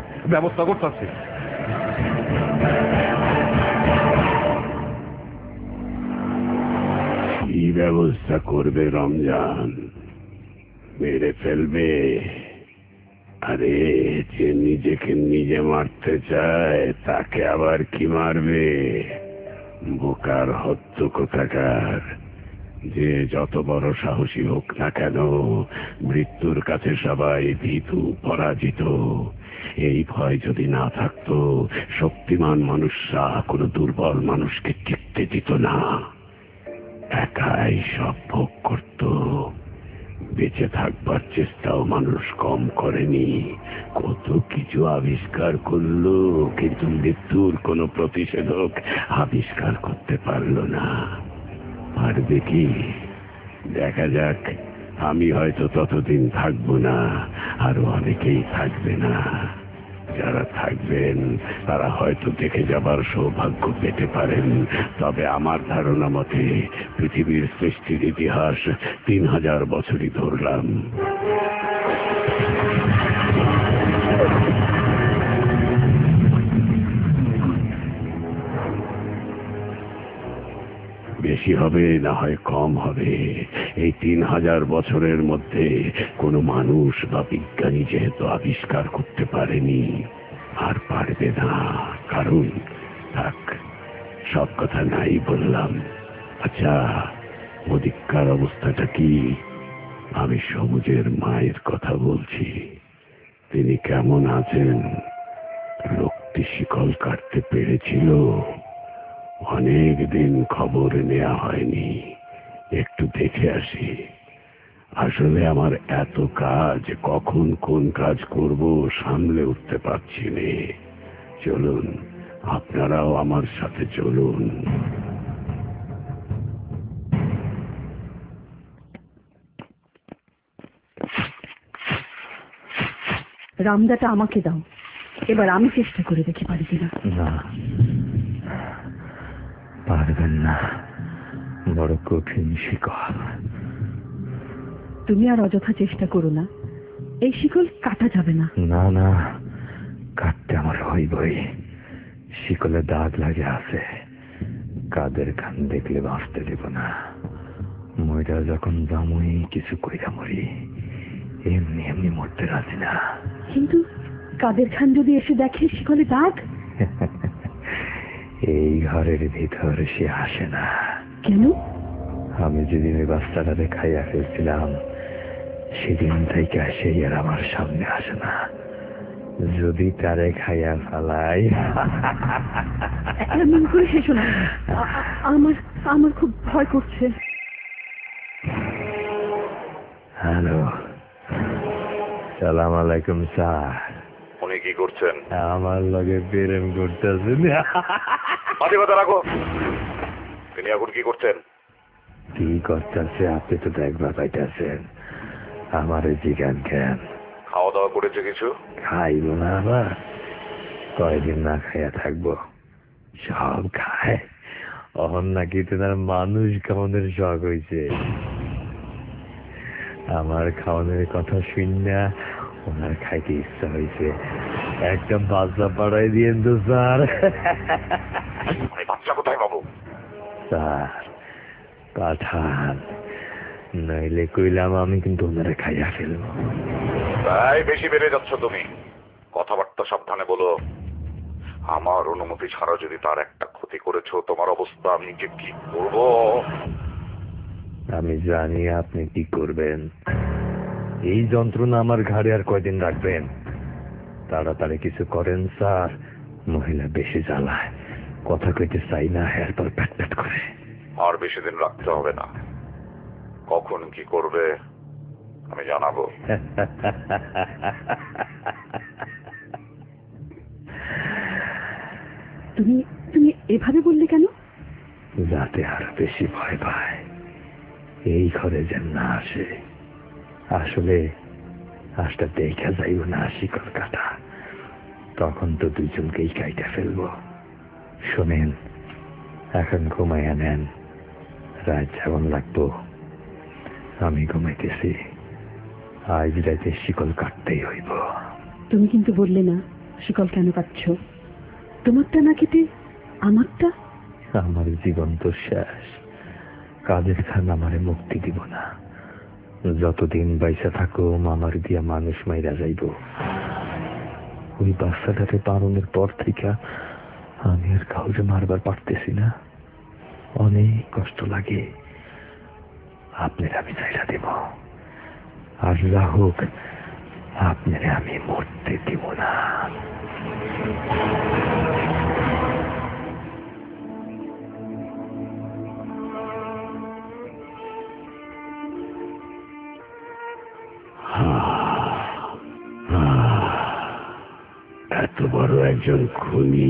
কি ব্যবস্থা করবে রমজান? মেরে ফেলবে? আরে যে নিজেকে নিজে মারতে চায় তাকে আবার কি মারবে? বোকার হত্যা কোথাকার। যে যত বড় সাহসী হোক না কেন, মৃত্যুর কাছে সবাই ভীতু, পরাজিত। এই ভয় যদি না থাকতো, শক্তিমান মানুষরা কোনো দুর্বল মানুষকে টিকতে দিত না, একাই সব ভোগ করত। বেঁচে থাকবার চেষ্টাও মানুষ কম করেনি, কত কিছু আবিষ্কার করলো, কিন্তু মৃত্যুর কোনো প্রতিষেধক আবিষ্কার করতে পারলো না। পারবে কি? দেখা যাক। আমি হয়তো ততদিন থাকবো না, আরো অনেকেই থাকবে না। যারা থাকবেন তারা হয়তো দেখে যাবার সৌভাগ্য পেতে পারেন। তবে আমার ধারণা মতে পৃথিবীর সৃষ্টির ইতিহাস 3000 বছরই ধরলাম। বেশি হবে না হয় কম হবে, এই 3000 বছরের মধ্যে কোনো মানুষ বা বিজ্ঞানী যেহেতু আবিষ্কার করতে পারেনি, আর পারবে না। কারণ থাক, সব কথা নাই বললাম। আচ্ছা, ওদিককার অবস্থাটা কি? আমি সবুজের মায়ের কথা বলছি। তিনি কেমন আছেন? লোকটি শিকল কাটতে পেরেছিল? অনেক দিন খবর নেওয়া হয়নি, একটু দেখে আসি। আসলে আমার এত কাজ, কখন কোন কাজ করব সামলে উঠতে পারছি না। চলুন, আপনারাও আমার সাথে চলুন। রামদাটা আমাকে দাও, এবার আমি চেষ্টা করে দেখি পারি কিনা। না, পারবেন না, বড় কঠিন শিকল। তুমি আর অযথা চেষ্টা করো না, এই শিকল কাটা যাবে না। না না, কাটতে আমার হইবই। শিকলে দাগ লাগে আছে, কাদের খান দেখলে বাঁচতে দেব না। মইরা যখন জামুই কিছু কইরা মরি, এমনি এমনি মরতে রাজি না। কিন্তু কাদের খান যদি এসে দেখে শিকলে দাগ? এই ঘরের ভিতর সে আসে না। কেন? আমি যেদিন ওই বাচ্চাটাকে খাইয়া ফেলছিলাম সেদিন থেকে সেই আর আমার সামনে আসে না। যদি তারে খাইয়া ফেলাই। এমন করে শেষ না, আমার আমার খুব ভয় করছে। হ্যালো, সালাম আলাইকুম স্যার। উনি কি করছেন? আমার লগে প্রেম করতেছেন। কথা রাখো। তিনি এখন কি করছেন? কি করতেছে আপনি তো দেখবার পাইতেছেন। আমার জিজ্ঞান কেন? খাওয়া দাওয়া করেছে কিছু? খাইব না আবার? কয়দিন না খাইয়া থাকবো? সব খায়। অহন নাকি তোমার মানুষ খাওয়ানোর শখ হয়েছে। আমার খাওয়ানোর কথা শুননা ওনার খাইতে ইচ্ছা হয়েছে। একটা বাচ্চা পাড়াই দিয়েন তো স্যার। বাচ্চা কোথায় পাবো? স্যার পাঠান, নইলে কইলাম আমি কিন্তু ওনারা খাইয়া ফেলবো। তাই বেশি বেড়ে যাচ্ছ তুমি। কথাবার্তা সাবধানে বলো। আমার অনুমতি ছাড়া যদি তার একটা ক্ষতি করেছো, তোমার অবস্থা আমি যে কি করবো। আমি জানি আপনি কি করবেন। এই যন্ত্রণা আমার ঘাড়ে আর কয়দিন রাখবেন? তাড়াতাড়ি কিছু করেন স্যার, মহিলা বেশি জ্বালায়। কথা কইতে চাই না, এরপর প্যাট প্যাট করে। আর বেশি দিন রাখতে হবে না। কখন কি করবে আমি জানাবো। তুমি তুমি এভাবে বললে কেন? যাতে আরো বেশি ভয় পায়, এই ঘরে যেন না আসে। আসলে আজটা দেখা যাইব না শিকল কাটা, তখন তো দুইজনকেই কাইটা ফেলবো। শোনেন, এখন ঘুমাইয়া নেন, রাত যেমন লাগবো। আমি ঘুমাইতেছি, আজ রাতে শিকল কাটতেই হইব। তুমি কিন্তু বললে না শিকল কেন কাটছ? তোমারটা না কেটে আমারটা? আমার জীবন তো শেষ। কাদের খান আমারে মুক্তি দিব না। যতদিন বাইসা থাকো আমার দিয়া মানুষ মাইরা যাইব। ওই বাচ্চাটাকে পালনের পর থেকে আমি আর কাউকে মারবার পারতেছি না। অনেক কষ্ট লাগে। আপনার আমি চাইলা দেব, আর যা হোক আপনার আমি মরতে দিব না। এত বড় একজন খুনি,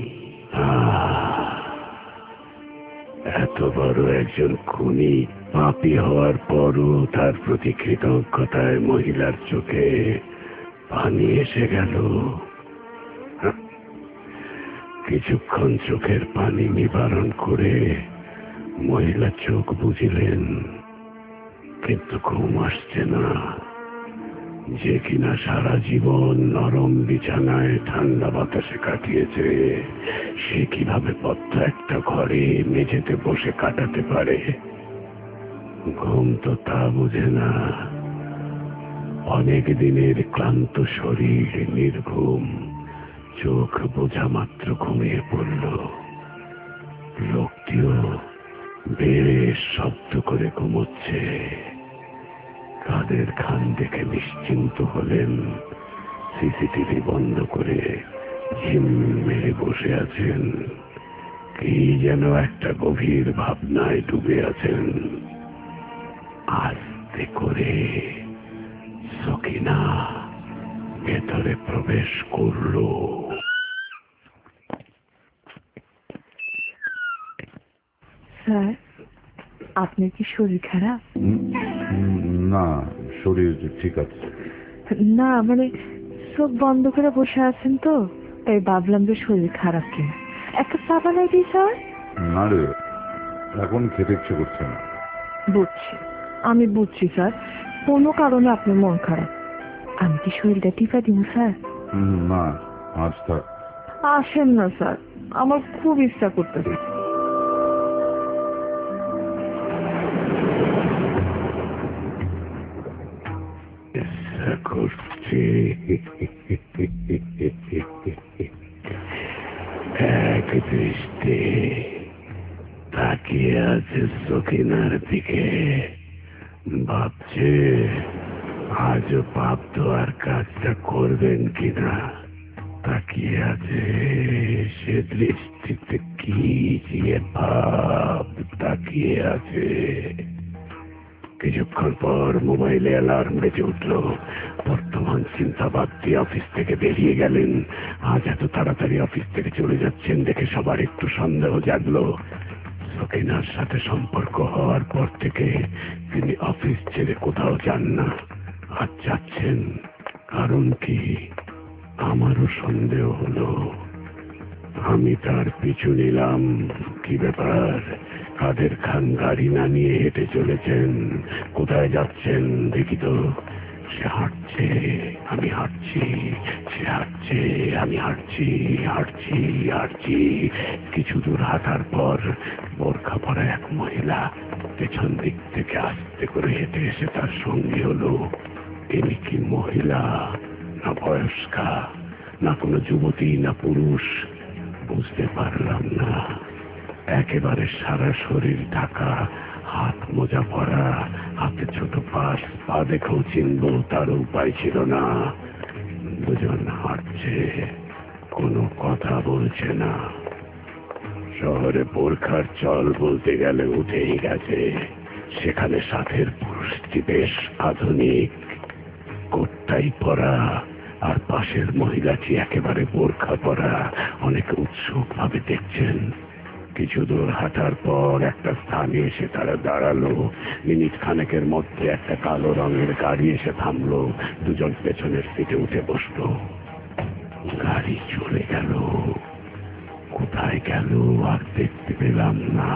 এত বড় একজন খুনি পাপী হওয়ার পরও তার প্রতি কৃতজ্ঞতায় মহিলার চোখে পানি এসে গেল। কিছুক্ষণ চোখের পানি নিবারণ করে মহিলা চোখ বুঝিলেন, কিন্তু ঘুম আসছে না। যে কিনা সারা জীবন নরম বিছানায় ঠান্ডা বাতাসে কাটিয়েছে, সে কিভাবে পথ একটা ঘরে মেঝেতে বসে কাটাতে পারে? ঘুম তো তা বুঝে না। অনেক দিনের ক্লান্ত শরীর নির্ঘুম, চোখ বোঝা মাত্র ঘুমিয়ে পড়ল। লোকটিও বেশ শব্দ করে ঘুমোচ্ছে। কাদের খান দেখে নিশ্চিন্ত হলেন। সিসিটিভি বন্ধ করে ঝিম মেরে বসে আছেন। কি যেন একটা গভীর ভাবনায় ডুবে আছেন। আস্তে করে সকিনা ভেতরে প্রবেশ করল। স্যার, আপনার কি শরীর খারাপ? না, শরীর ঠিক আছে। না মানে চোখ বন্ধ করে বসে আছেন তো, তাই ভাবলাম যে শরীর খারাপ কিনা। একটা চা বানাই দিই স্যার? না রে, এখন খেতে ইচ্ছে করছে না। বুঝছি, আমি বুঝছি স্যার, কোনো কারণে আপনার মন খারাপ। আমি কি শরীরটা টিপা দিব স্যার? না, আজ থাক। আসেন না স্যার, আমার খুব ইচ্ছা করতেছে। ইচ্ছা করছে এক দৃষ্টি তাকিয়ে আছে সকিনার দিকে, ভাবছে আজও পাপ দেওয়ার কাজটা করবেন কিনা। তাকিয়ে আছে, সে দৃষ্টিতে কি যে ভাব তাকিয়ে আছে। কিছুক্ষণ পর মোবাইলে অ্যালার্ম বেজে উঠল। বর্তমান চিন্তা বাদ দিয়ে অফিস থেকে বেরিয়ে গেলেন। আজ এত তাড়াতাড়ি অফিস থেকে চলে যাচ্ছেন দেখে সবার একটু সন্দেহ জাগলো। সকিনার সাথে সম্পর্ক হওয়ার পর থেকে তিনি অফিস ছেড়ে কোথাও যান না, আজ যাচ্ছেন। কারণ কি? আমারও সন্দেহ হলো। আমি তার পিছু নিলাম। কি ব্যাপার? কাদের খান গাড়ি না নিয়ে হেঁটে চলেছেন? কোথায় যাচ্ছেন দেখি তো। সে হাঁটছে, আমি হাঁটছি, সে হাঁটছে, আমি হাঁটছি, হাঁটছি, হাঁটছি। কিছু দূর হাঁটার পর বোরখা পরা এক মহিলা পেছন দিক থেকে আস্তে করে হেঁটে এসে তার সঙ্গী হলো। তিনি কি মহিলা না বয়স্কা, না কোনো যুবতী না পুরুষ, বুঝতে পারলাম না। একেবারে সারা শরীর ঢাকা, হাত মোজা পরা, হাতে ছোট পাশ, পা দেখেও চিনব তার উপায় ছিল না। দুজন হাঁটছে, কোনো কথা বলছে না। শহরে বোরখার চল বলতে গেলে উঠেই গেছে। সেখানে সাথের পুরুষটি বেশ আধুনিক, কোটটাই পরা, আর পাশের মহিলাটি একেবারে বোরখা পরা। অনেকে উৎসুক ভাবে দেখছেন। কিছু দূর হাঁটার পর একটা স্থানে এসে তারা দাঁড়ালো। মিনিট খানেকের মধ্যে একটা কালো রঙের গাড়ি এসে থামলো। দুজন পেছনের সিটে উঠে বসলো। গাড়ি চলে গেল। কোথায় গেল আর দেখতে পেলাম না।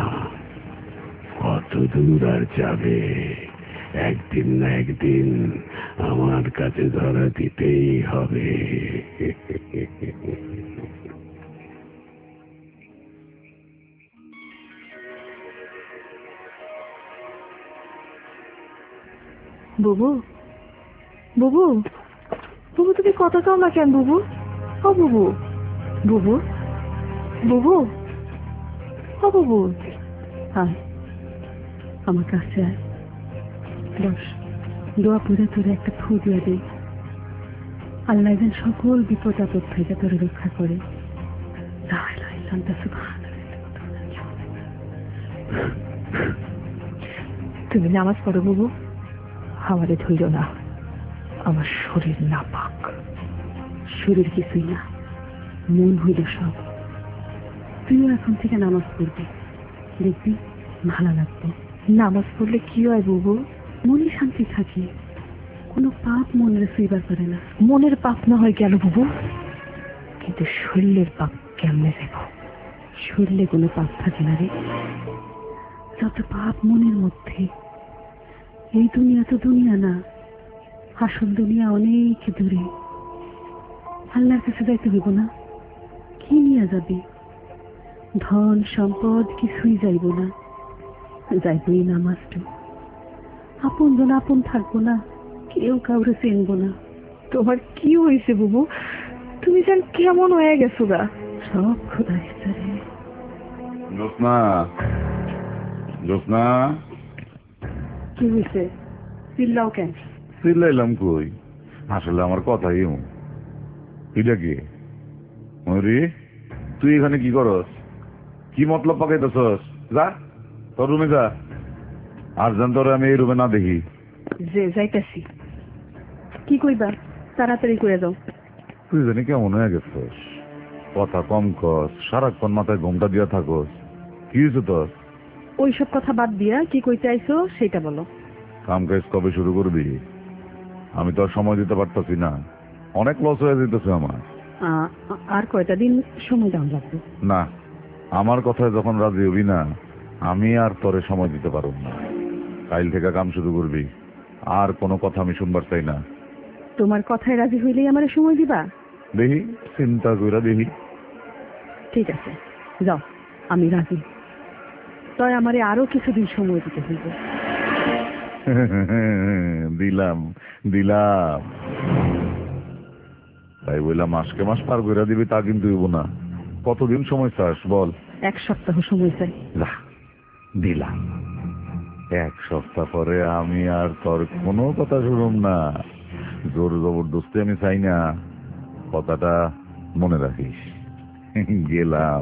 কত দূর আর যাবে? একদিন না একদিন আমার কাছে ধরা দিতেই হবে। বুবু, বুবু, বুবু, তুমি কথা কও না কেন বুবু? ও বুবু, বুবু, বুবু, ও বুবু, আয় আমার কাছে আয়। বস, দোয়া পড়ে তোরে একটা ফু দিয়ে দিই। আল্লাহ যেন সকল বিপদ আপদ থেকে তোরে রক্ষা করে। তুমি নামাজ পড়ো বুবু। আমারে ধৈর্য না, আমার শরীর নাপাক। শরীর কিছুই না, মন হইল সব। তুইও এখন থেকে নামাজ পড়বি, দেখবি ভালো লাগবে। নামাজ পড়লে কি হয় বুবু? মনে শান্তি থাকে, কোনো পাপ মনের সুইবার করে না। মনের পাপ না হয় কেন বুবু, কিন্তু শরীরের পাপ কেমনে যাব? শরীরে কোনো পাপ থাকে না রে। যত পাপ মনের মধ্যে। এই দুনিয়া তো দুনিয়া না, আসল দুনিয়া অনেক দূরে। আল্লাহর কাছে যাইতে হইব না? কি নিয়ে যাবি? ধন সম্পদ কিছুই যাইব না, যাইবই নামাজটা। আপন জন আপন থাকবো না, কেউ কাউরে চিনব না। তোমার কি হয়েছে বুবু? তুমি যেন কেমন হয়ে গেছো গা। সব খোদা ইচ্ছারে। জ্যোৎস্না, জ্যোৎস্না, কি হয়েছে? চিল্লাও কেন? চিল্লাইলাম কই? আসলে আমার কথাই এমন। তুইটা কি মরি? তুই এখানে কি করস? কি মতলব পাকাইতেছস? যা তোর রুমে যা। আর যেন তোরে আমি এই রুমে না দেখি। যে যাইতেছি। কি কইবা? তাড়াতাড়ি করে দাও। তুই জানি কেমন হয়ে গেছস, কথা কম কস, সারাক্ষণ মাথায় ঘুমটা দিয়া থাকস। কি হয়েছে তোর? ওইসব কথা বাদ দিয়া কি কইতে আইছো সেটা বলো। কাম কাজ কবে শুরু করবি? আমি তো আর সময় দিতে পারতাছি না, অনেক লস হয়ে যেতেছে আমার। আর কয়টা দিন সময় দাম লাগবে। না, আমার কথায় যখন রাজি হবি না, আমি আর তোরে সময় দিতে পারব না। কাল থেকে কাম শুরু করবি। আর কোনো কথা আমি শুনবার চাই না। তোমার কথায় রাজি হইলেই আমার সময় দিবা? দেখি, চিন্তা কইরা দেখি। ঠিক আছে, যাও, আমি রাজি। তাই আমারে আরো কিছুদিন সময় দিতে হইবে। দিলাম দিলাম। তাই বললাম মাসকে মাস পার কইরা দিবি তা কিন্তু হইব না। কতদিন সময় চাস বল? 1 সপ্তাহ সময় চাই। যা দিলাম। 1 সপ্তাহ পরে আমি আর তোর কোনো কথা শুনুম না। জোর জবরদস্তি আমি চাই না, কথাটা মনে রাখিস। গেলাম।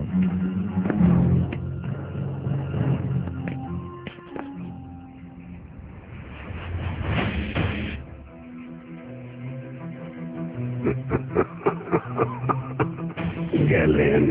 গেলেন।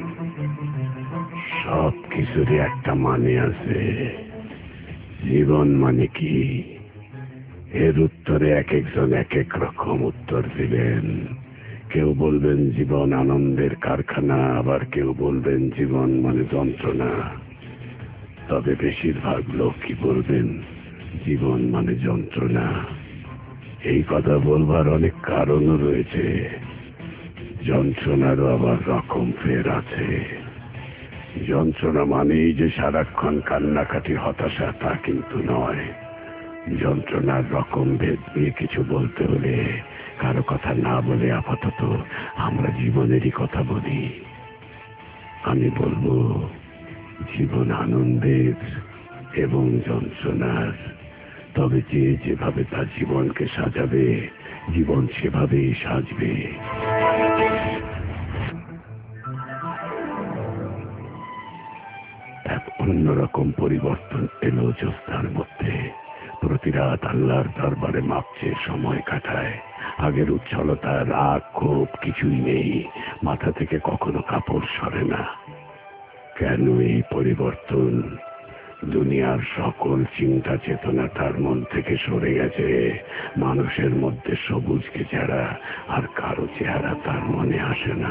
সব কিছুরই একটা মানে আছে। জীবন মানে কি? এর উত্তরে এক একজন এক এক রকম উত্তর দিলেন। কেউ বলবেন জীবন আনন্দের কারখানা, আবার কেউ বলবেন জীবন মানে যন্ত্রণা। তবে বেশিরভাগ লোক কি বলবেন জীবন মানে যন্ত্রণা। এই কথা বলবার অনেক কারণও রয়েছে। যন্ত্রণারও আবার রকম ফের আছে। যন্ত্রণা মানেই যে সারাক্ষণ কান্নাকাটি হতাশা, তা কিন্তু নয়। যন্ত্রণার রকম ভেদ নিয়ে কিছু বলতে হলে কারো কথা না বলে আপাতত আমরা জীবনেরই কথা বলি। আমি বলবো জীবন আনন্দের এবং যন্ত্রণার। তবে যে যেভাবে তার জীবনকে সাজাবে, জীবন সেভাবেই সাজবে। এক অন্যরকম পরিবর্তন এলো জ্যোৎস্নার মধ্যে। প্রতি রাত আল্লাহর দরবারে মাপছে সময় কাটায়। আগের উচ্ছলতা, রাগ, ক্ষোভ কিছুই নেই। মাথা থেকে কখনো কাপড় সরে না। কেন এই পরিবর্তন? দুনিয়ার সকল চিন্তা চেতনা তার মন থেকে সরে গেছে। মানুষের মধ্যে সবুজকে ছাড়া আর কারো চেহারা তার মনে আসে না।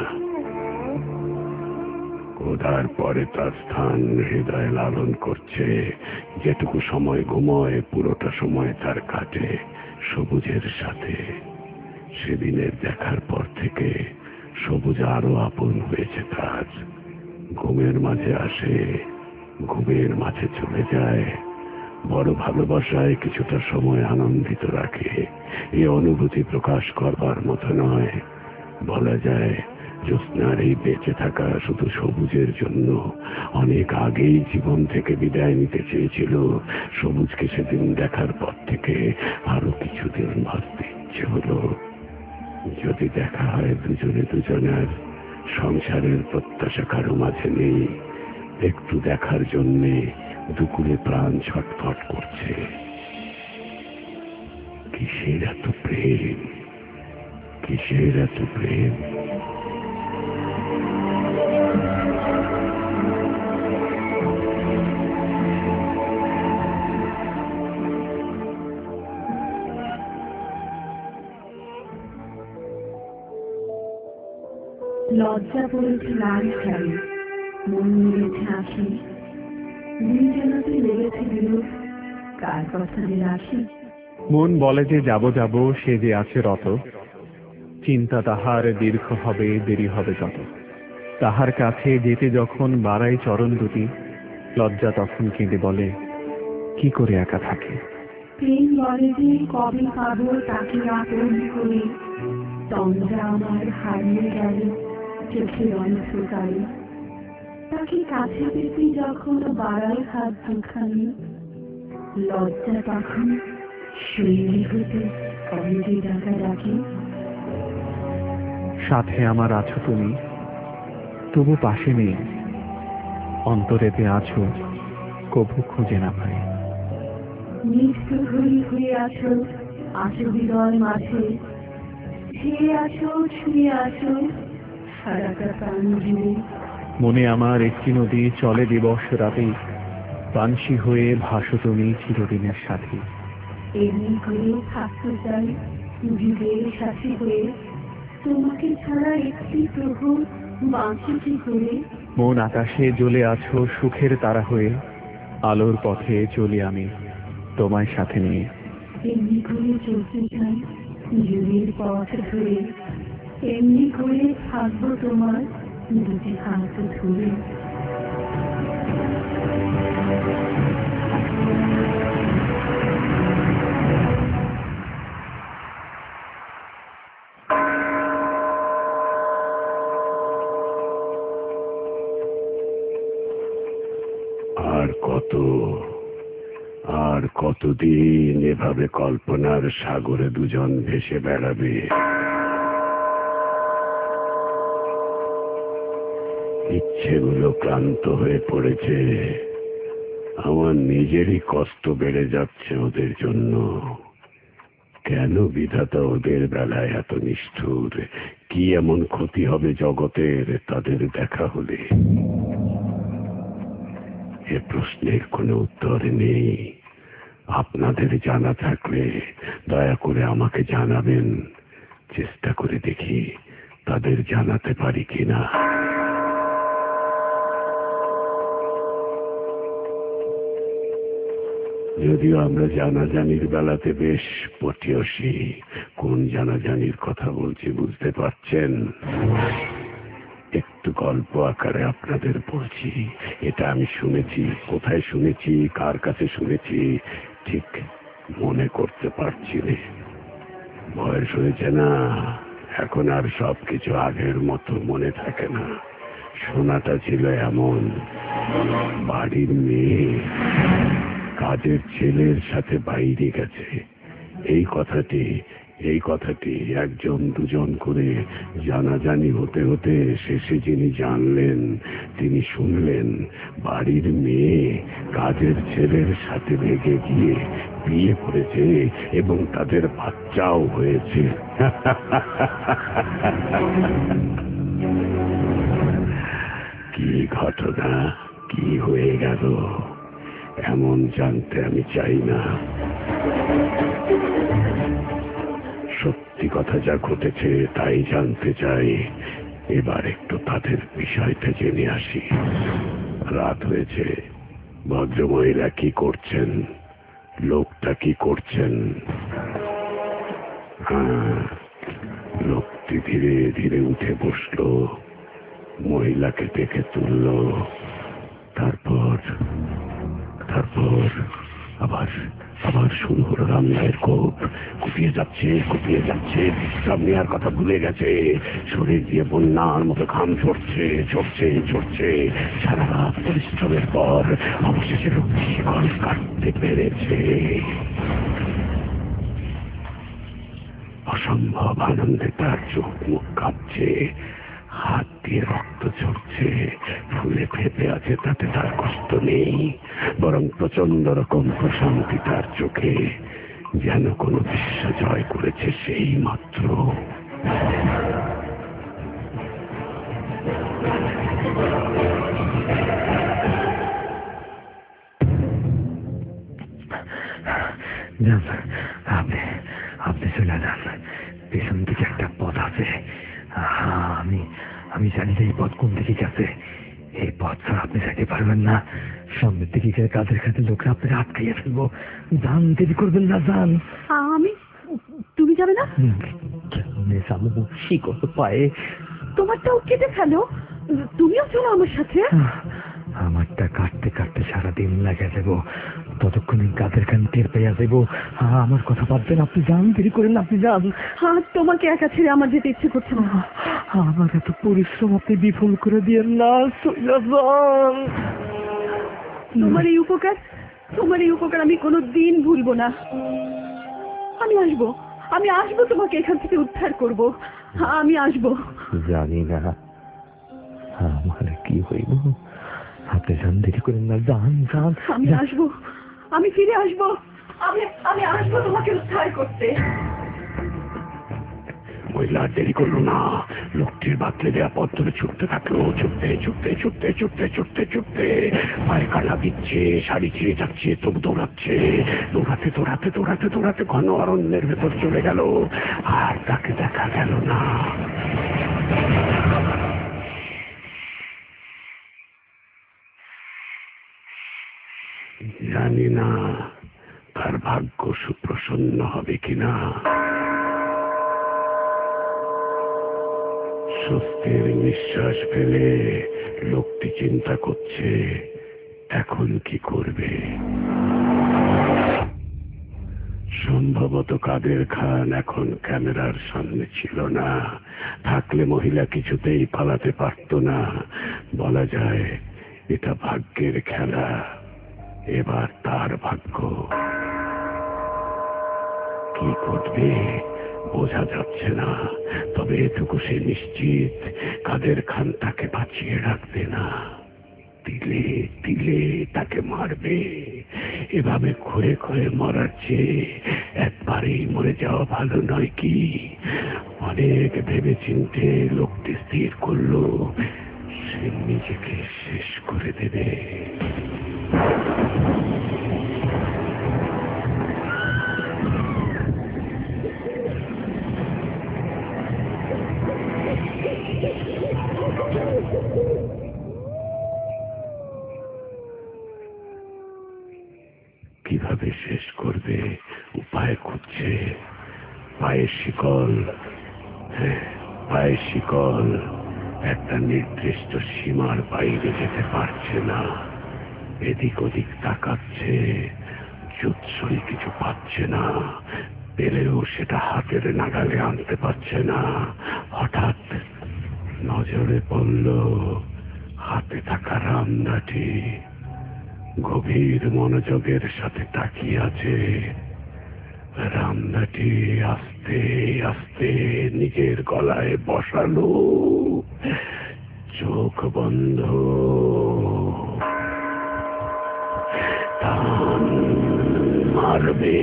খোদার পরে তার স্থান হৃদয়ে লালন করছে। যেটুকু সময় ঘুমোয়, পুরোটা সময় তার কাটে সবুজের সাথে। সেদিনের দেখার পর থেকে সবুজ আরো আপন হয়েছে তার। ঘুমের মাঝে আসে, ঘুমের মাঝে চলে যায়। বড় ভালোবাসায় কিছুটা সময় আনন্দিত রাখে। এই অনুভূতি প্রকাশ করবার মতো নয়। বলা যায় জ্যোৎস্নার এই বেঁচে থাকা শুধু সবুজের জন্য। অনেক আগেই জীবন থেকে বিদায় নিতে চেয়েছিল। সবুজকে সেদিন দেখার পর থেকে আরো কিছুদিন বাঁচতে ইচ্ছে হলো। যদি দেখা হয় দুজনে দুজনের, সংসারের প্রত্যাশা কারো মাঝে নেই। একটু দেখার জন্যে দুকুলে প্রাণ ছটফট করছে। কিসের এত প্রেম, কিসের এত প্রেম? লজ্জা পড়েছে লাল শাড়ি, মন মিলেছে হাসি। নির্জনতে লেগেছে বিরোধ, কার কথা যে আসি। মন বলে যে যাব যাব, সে যে আছে রত। চিন্তা তাহার দীর্ঘ হবে, দেরি হবে যত। তাহার কাছে যেতে যখন বাড়াই চরণ দুটি, লজ্জা তখন কেঁদে বলে কি করে একা থাকে। প্রেম বলে যে কবে পাবো তাকে আপন করে। তন্দ্রা আমার হারিয়ে গেল চোখের অন্ধকারে। তাকে কাছে পেতে যখন বাড়াই হাত দুখানি, লজ্জা তখন শৈলী হতে কবে ডাকা ডাকি। সাথে আমার আছো তুমি, তবু পাশে নেই। অন্তরেতে আছো, কবু খুঁজে না পাই। মৃত্যু ঘুরি ঘুরে আছো, আছো হৃদয় মাঝে। ছেড়ে আছো, ছুঁয়ে আছো সারাটা প্রাণ জুড়ে। মনে আমার একটি নদী চলে দিবস রাতে, বানশি হয়ে ভাসো তুমি চিরদিনের সাথে। এমনি করে থাকতে চাই যুগের সাথী হয়ে। তোমাকে ছাড়া একটি প্রহর বাঁচি কি করে। মন আকাশে জ্বলে আছো সুখের তারা হয়ে, আলোর পথে চলি আমি তোমায় সাথে নিয়ে। এমনি করে চলতে চাই যুগের পথ ধরে। এমনি করে থাকবো তোমার দুটি হাত ধরে। আর কত, আর কতদিন এভাবে কল্পনার সাগরে দুজন ভেসে বেড়াবে? ইচ্ছেগুলো ক্লান্ত হয়ে পড়েছে। আমার নিজেরই কষ্ট বেড়ে যাচ্ছে ওদের জন্য। কেন বিধাতা ওদের বেলায় এত নিষ্ঠুর? কি এমন ক্ষতি হবে জগতের তাদের দেখা হলে? এ প্রশ্নের কোনো উত্তর নেই। আপনাদের জানা থাকলে দয়া করে আমাকে জানাবেন। চেষ্টা করে দেখি তাদের জানাতে পারি কিনা। যদিও আমরা জানাজানির বেলাতে বেশ পটিয়সী। কোন জানাজানির কথা বলছি বুঝতে পারছেন? একটু গল্প আকারে আপনাদের বলছি। এটা আমি শুনেছি। কোথায় শুনেছি, কার কাছে শুনেছি ঠিক মনে করতে পারছি না। বয়স হয়েছে না, এখন আর সবকিছু আগের মতো মনে থাকে না। শোনাটা ছিল এমন, বাড়ির মেয়ে কাজের ছেলের সাথে বাইরে গেছে। এই কথাটি একজন দুজন করে জানাজানি হতে হতে শেষে যিনি জানলেন, তিনি শুনলেন বাড়ির মেয়ে কাজের ছেলের সাথে লেগে গিয়ে বিয়ে করেছে এবং তাদের বাচ্চাও হয়েছে। কি ঘটনা, কি হয়ে গেল এমন জানতে আমি চাই না। সত্যি কথা যা ঘটেছে তাই জানতে চাই। এবার একটু তাদের বিষয়টা জেনে আসি। রাত হয়েছে। ভদ্রমহিলা কি করছেন? লোকটা কি করছেন? হ্যাঁ, লোকটি ধীরে ধীরে উঠে বসলো, মহিলাকে দেখে তুলল। তারপর আবার আবার শুরু হলো রামলাইয়ের কোপ। কুপিয়ে যাচ্ছে, বিশ্রাম নেওয়ার কথা ভুলে গেছে। শরীর দিয়ে বন্যার মতো ঘাম ঝরছে। সারা রাত পরিশ্রমের পর অবশেষে রক্ষীগণ কাটতে পেরেছে। অসম্ভব আনন্দে তার চোখ মুখ কাঁপছে, হাত দিয়ে রক্ত ঝরছে। ফুলে ফেপে আছে, তাতে তার কষ্ট নেই, বরং প্রচন্ড রকম প্রশান্তি তার চোখে, যেন কোনো বিশ্ব জয় করেছে সেই মাত্র। আপনি চলে যান, পেছন দিকে একটা পথ আছে। আমি জানি যে এই পথ কোন দিকে গেছে। এই পথ ছাড়া আপনি যাইতে পারবেন না। সামনের দিকে গেলে কাদের লোকরা আপনাকে আটকাইয়া ফেলবো। যান, দেরি করবেন না, যান। তুমি যাবে না? কত পায়ে। তোমারটাও কেটে ফেলো, তুমিও চলো আমার সাথে। আমারটা কাটতে কাটতে সারাদিন লাগে যাব। ততক্ষণে কাদের খান টের পেয়ে যাবো। আমার কথা ভাববেন, আপনি যান, দেরি করেন, আপনি যান। তোমাকে একা ছেড়ে আমার যেতে ইচ্ছে করছে না। আমার এত পরিশ্রম আপনি বিফল করে দিয়েন না, চলে যান। তোমার এই উপকার আমি কোনোদিন ভুলবো না। আমি আসবো তোমাকে এখান থেকে উদ্ধার করব। আমি আসবো। জানি না আমার কি হইব। আপনি যান, দেরি করেন না, যান। আমি ফিরে আসবো। আমি আসবো তোমাকে উদ্ধার করতে। মহিলা দেরি করলো না। লোকটির বাতলে দেওয়া পথ ধরে ছুটতে থাকলো। ছুটতে পায়ে কাটা দিচ্ছে, শাড়ি ছিঁড়ে যাচ্ছে, তবু দৌড়াচ্ছে। দৌড়াতে ঘন অরণ্যের ভেতর চলে গেল। আর তাকে দেখা গেল না। জানি না তার ভাগ্য সুপ্রসন্ন হবে কিনা। স্বস্তির নিঃশ্বাস ফেলে লোকটি চিন্তা করছে এখন কি করবে। সম্ভবত কাদের খান এখন ক্যামেরার সামনে ছিল না। থাকলে মহিলা কিছুতেই পালাতে পারত না। বলা যায় এটা ভাগ্যের খেলা। এবার তার ভাগ্য। কি করবে বোঝা যাচ্ছে না, তবে এটুকু সে নিশ্চিত, কাদের খান তাকে বাঁচিয়ে রাখবে না। তিলে তিলে তাকে মারবে। এভাবে ক্ষয়ে ক্ষয়ে মরার চেয়ে একবারেই মরে যাওয়া ভালো নয় কি? অনেক ভেবে চিন্তে লোকটি স্থির করলো সে নিজেকে শেষ করে দেবে। কিভাবে শেষ করবে উপায় খুঁজছে। পায়ের শিকল, হ্যাঁ, পায়ের শিকল একটা নির্দিষ্ট সীমার বাইরে যেতে পারছে না। এদিক ওদিক তাকাচ্ছে, জুৎসই কিছু পাচ্ছে না, পেলেও সেটা হাতের নাগালে আনতে পারছে না। হঠাৎ নজরে পড়ল হাতে থাকা রামলাঠি। গভীর মনোযোগের সাথে তাকিয়ে আছে। রামলাঠি আস্তে আস্তে নিজের গলায় বসালো, চোখ বন্ধ। টান মারবে,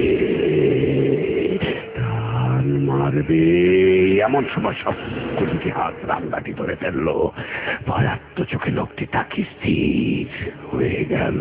টান মারবে। এমন সময় সব কুটিকে হাত রামলাঠি ধরে ফেললো। ভয়াত্ম চোখে লোকটি তাকিয়ে স্থির হয়ে গেল।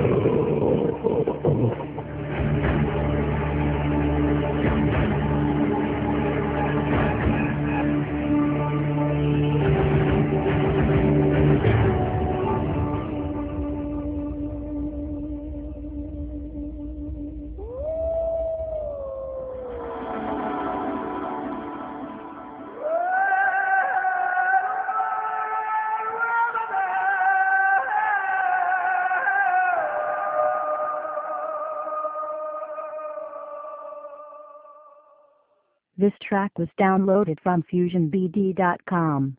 This track was downloaded from FusionBD.com.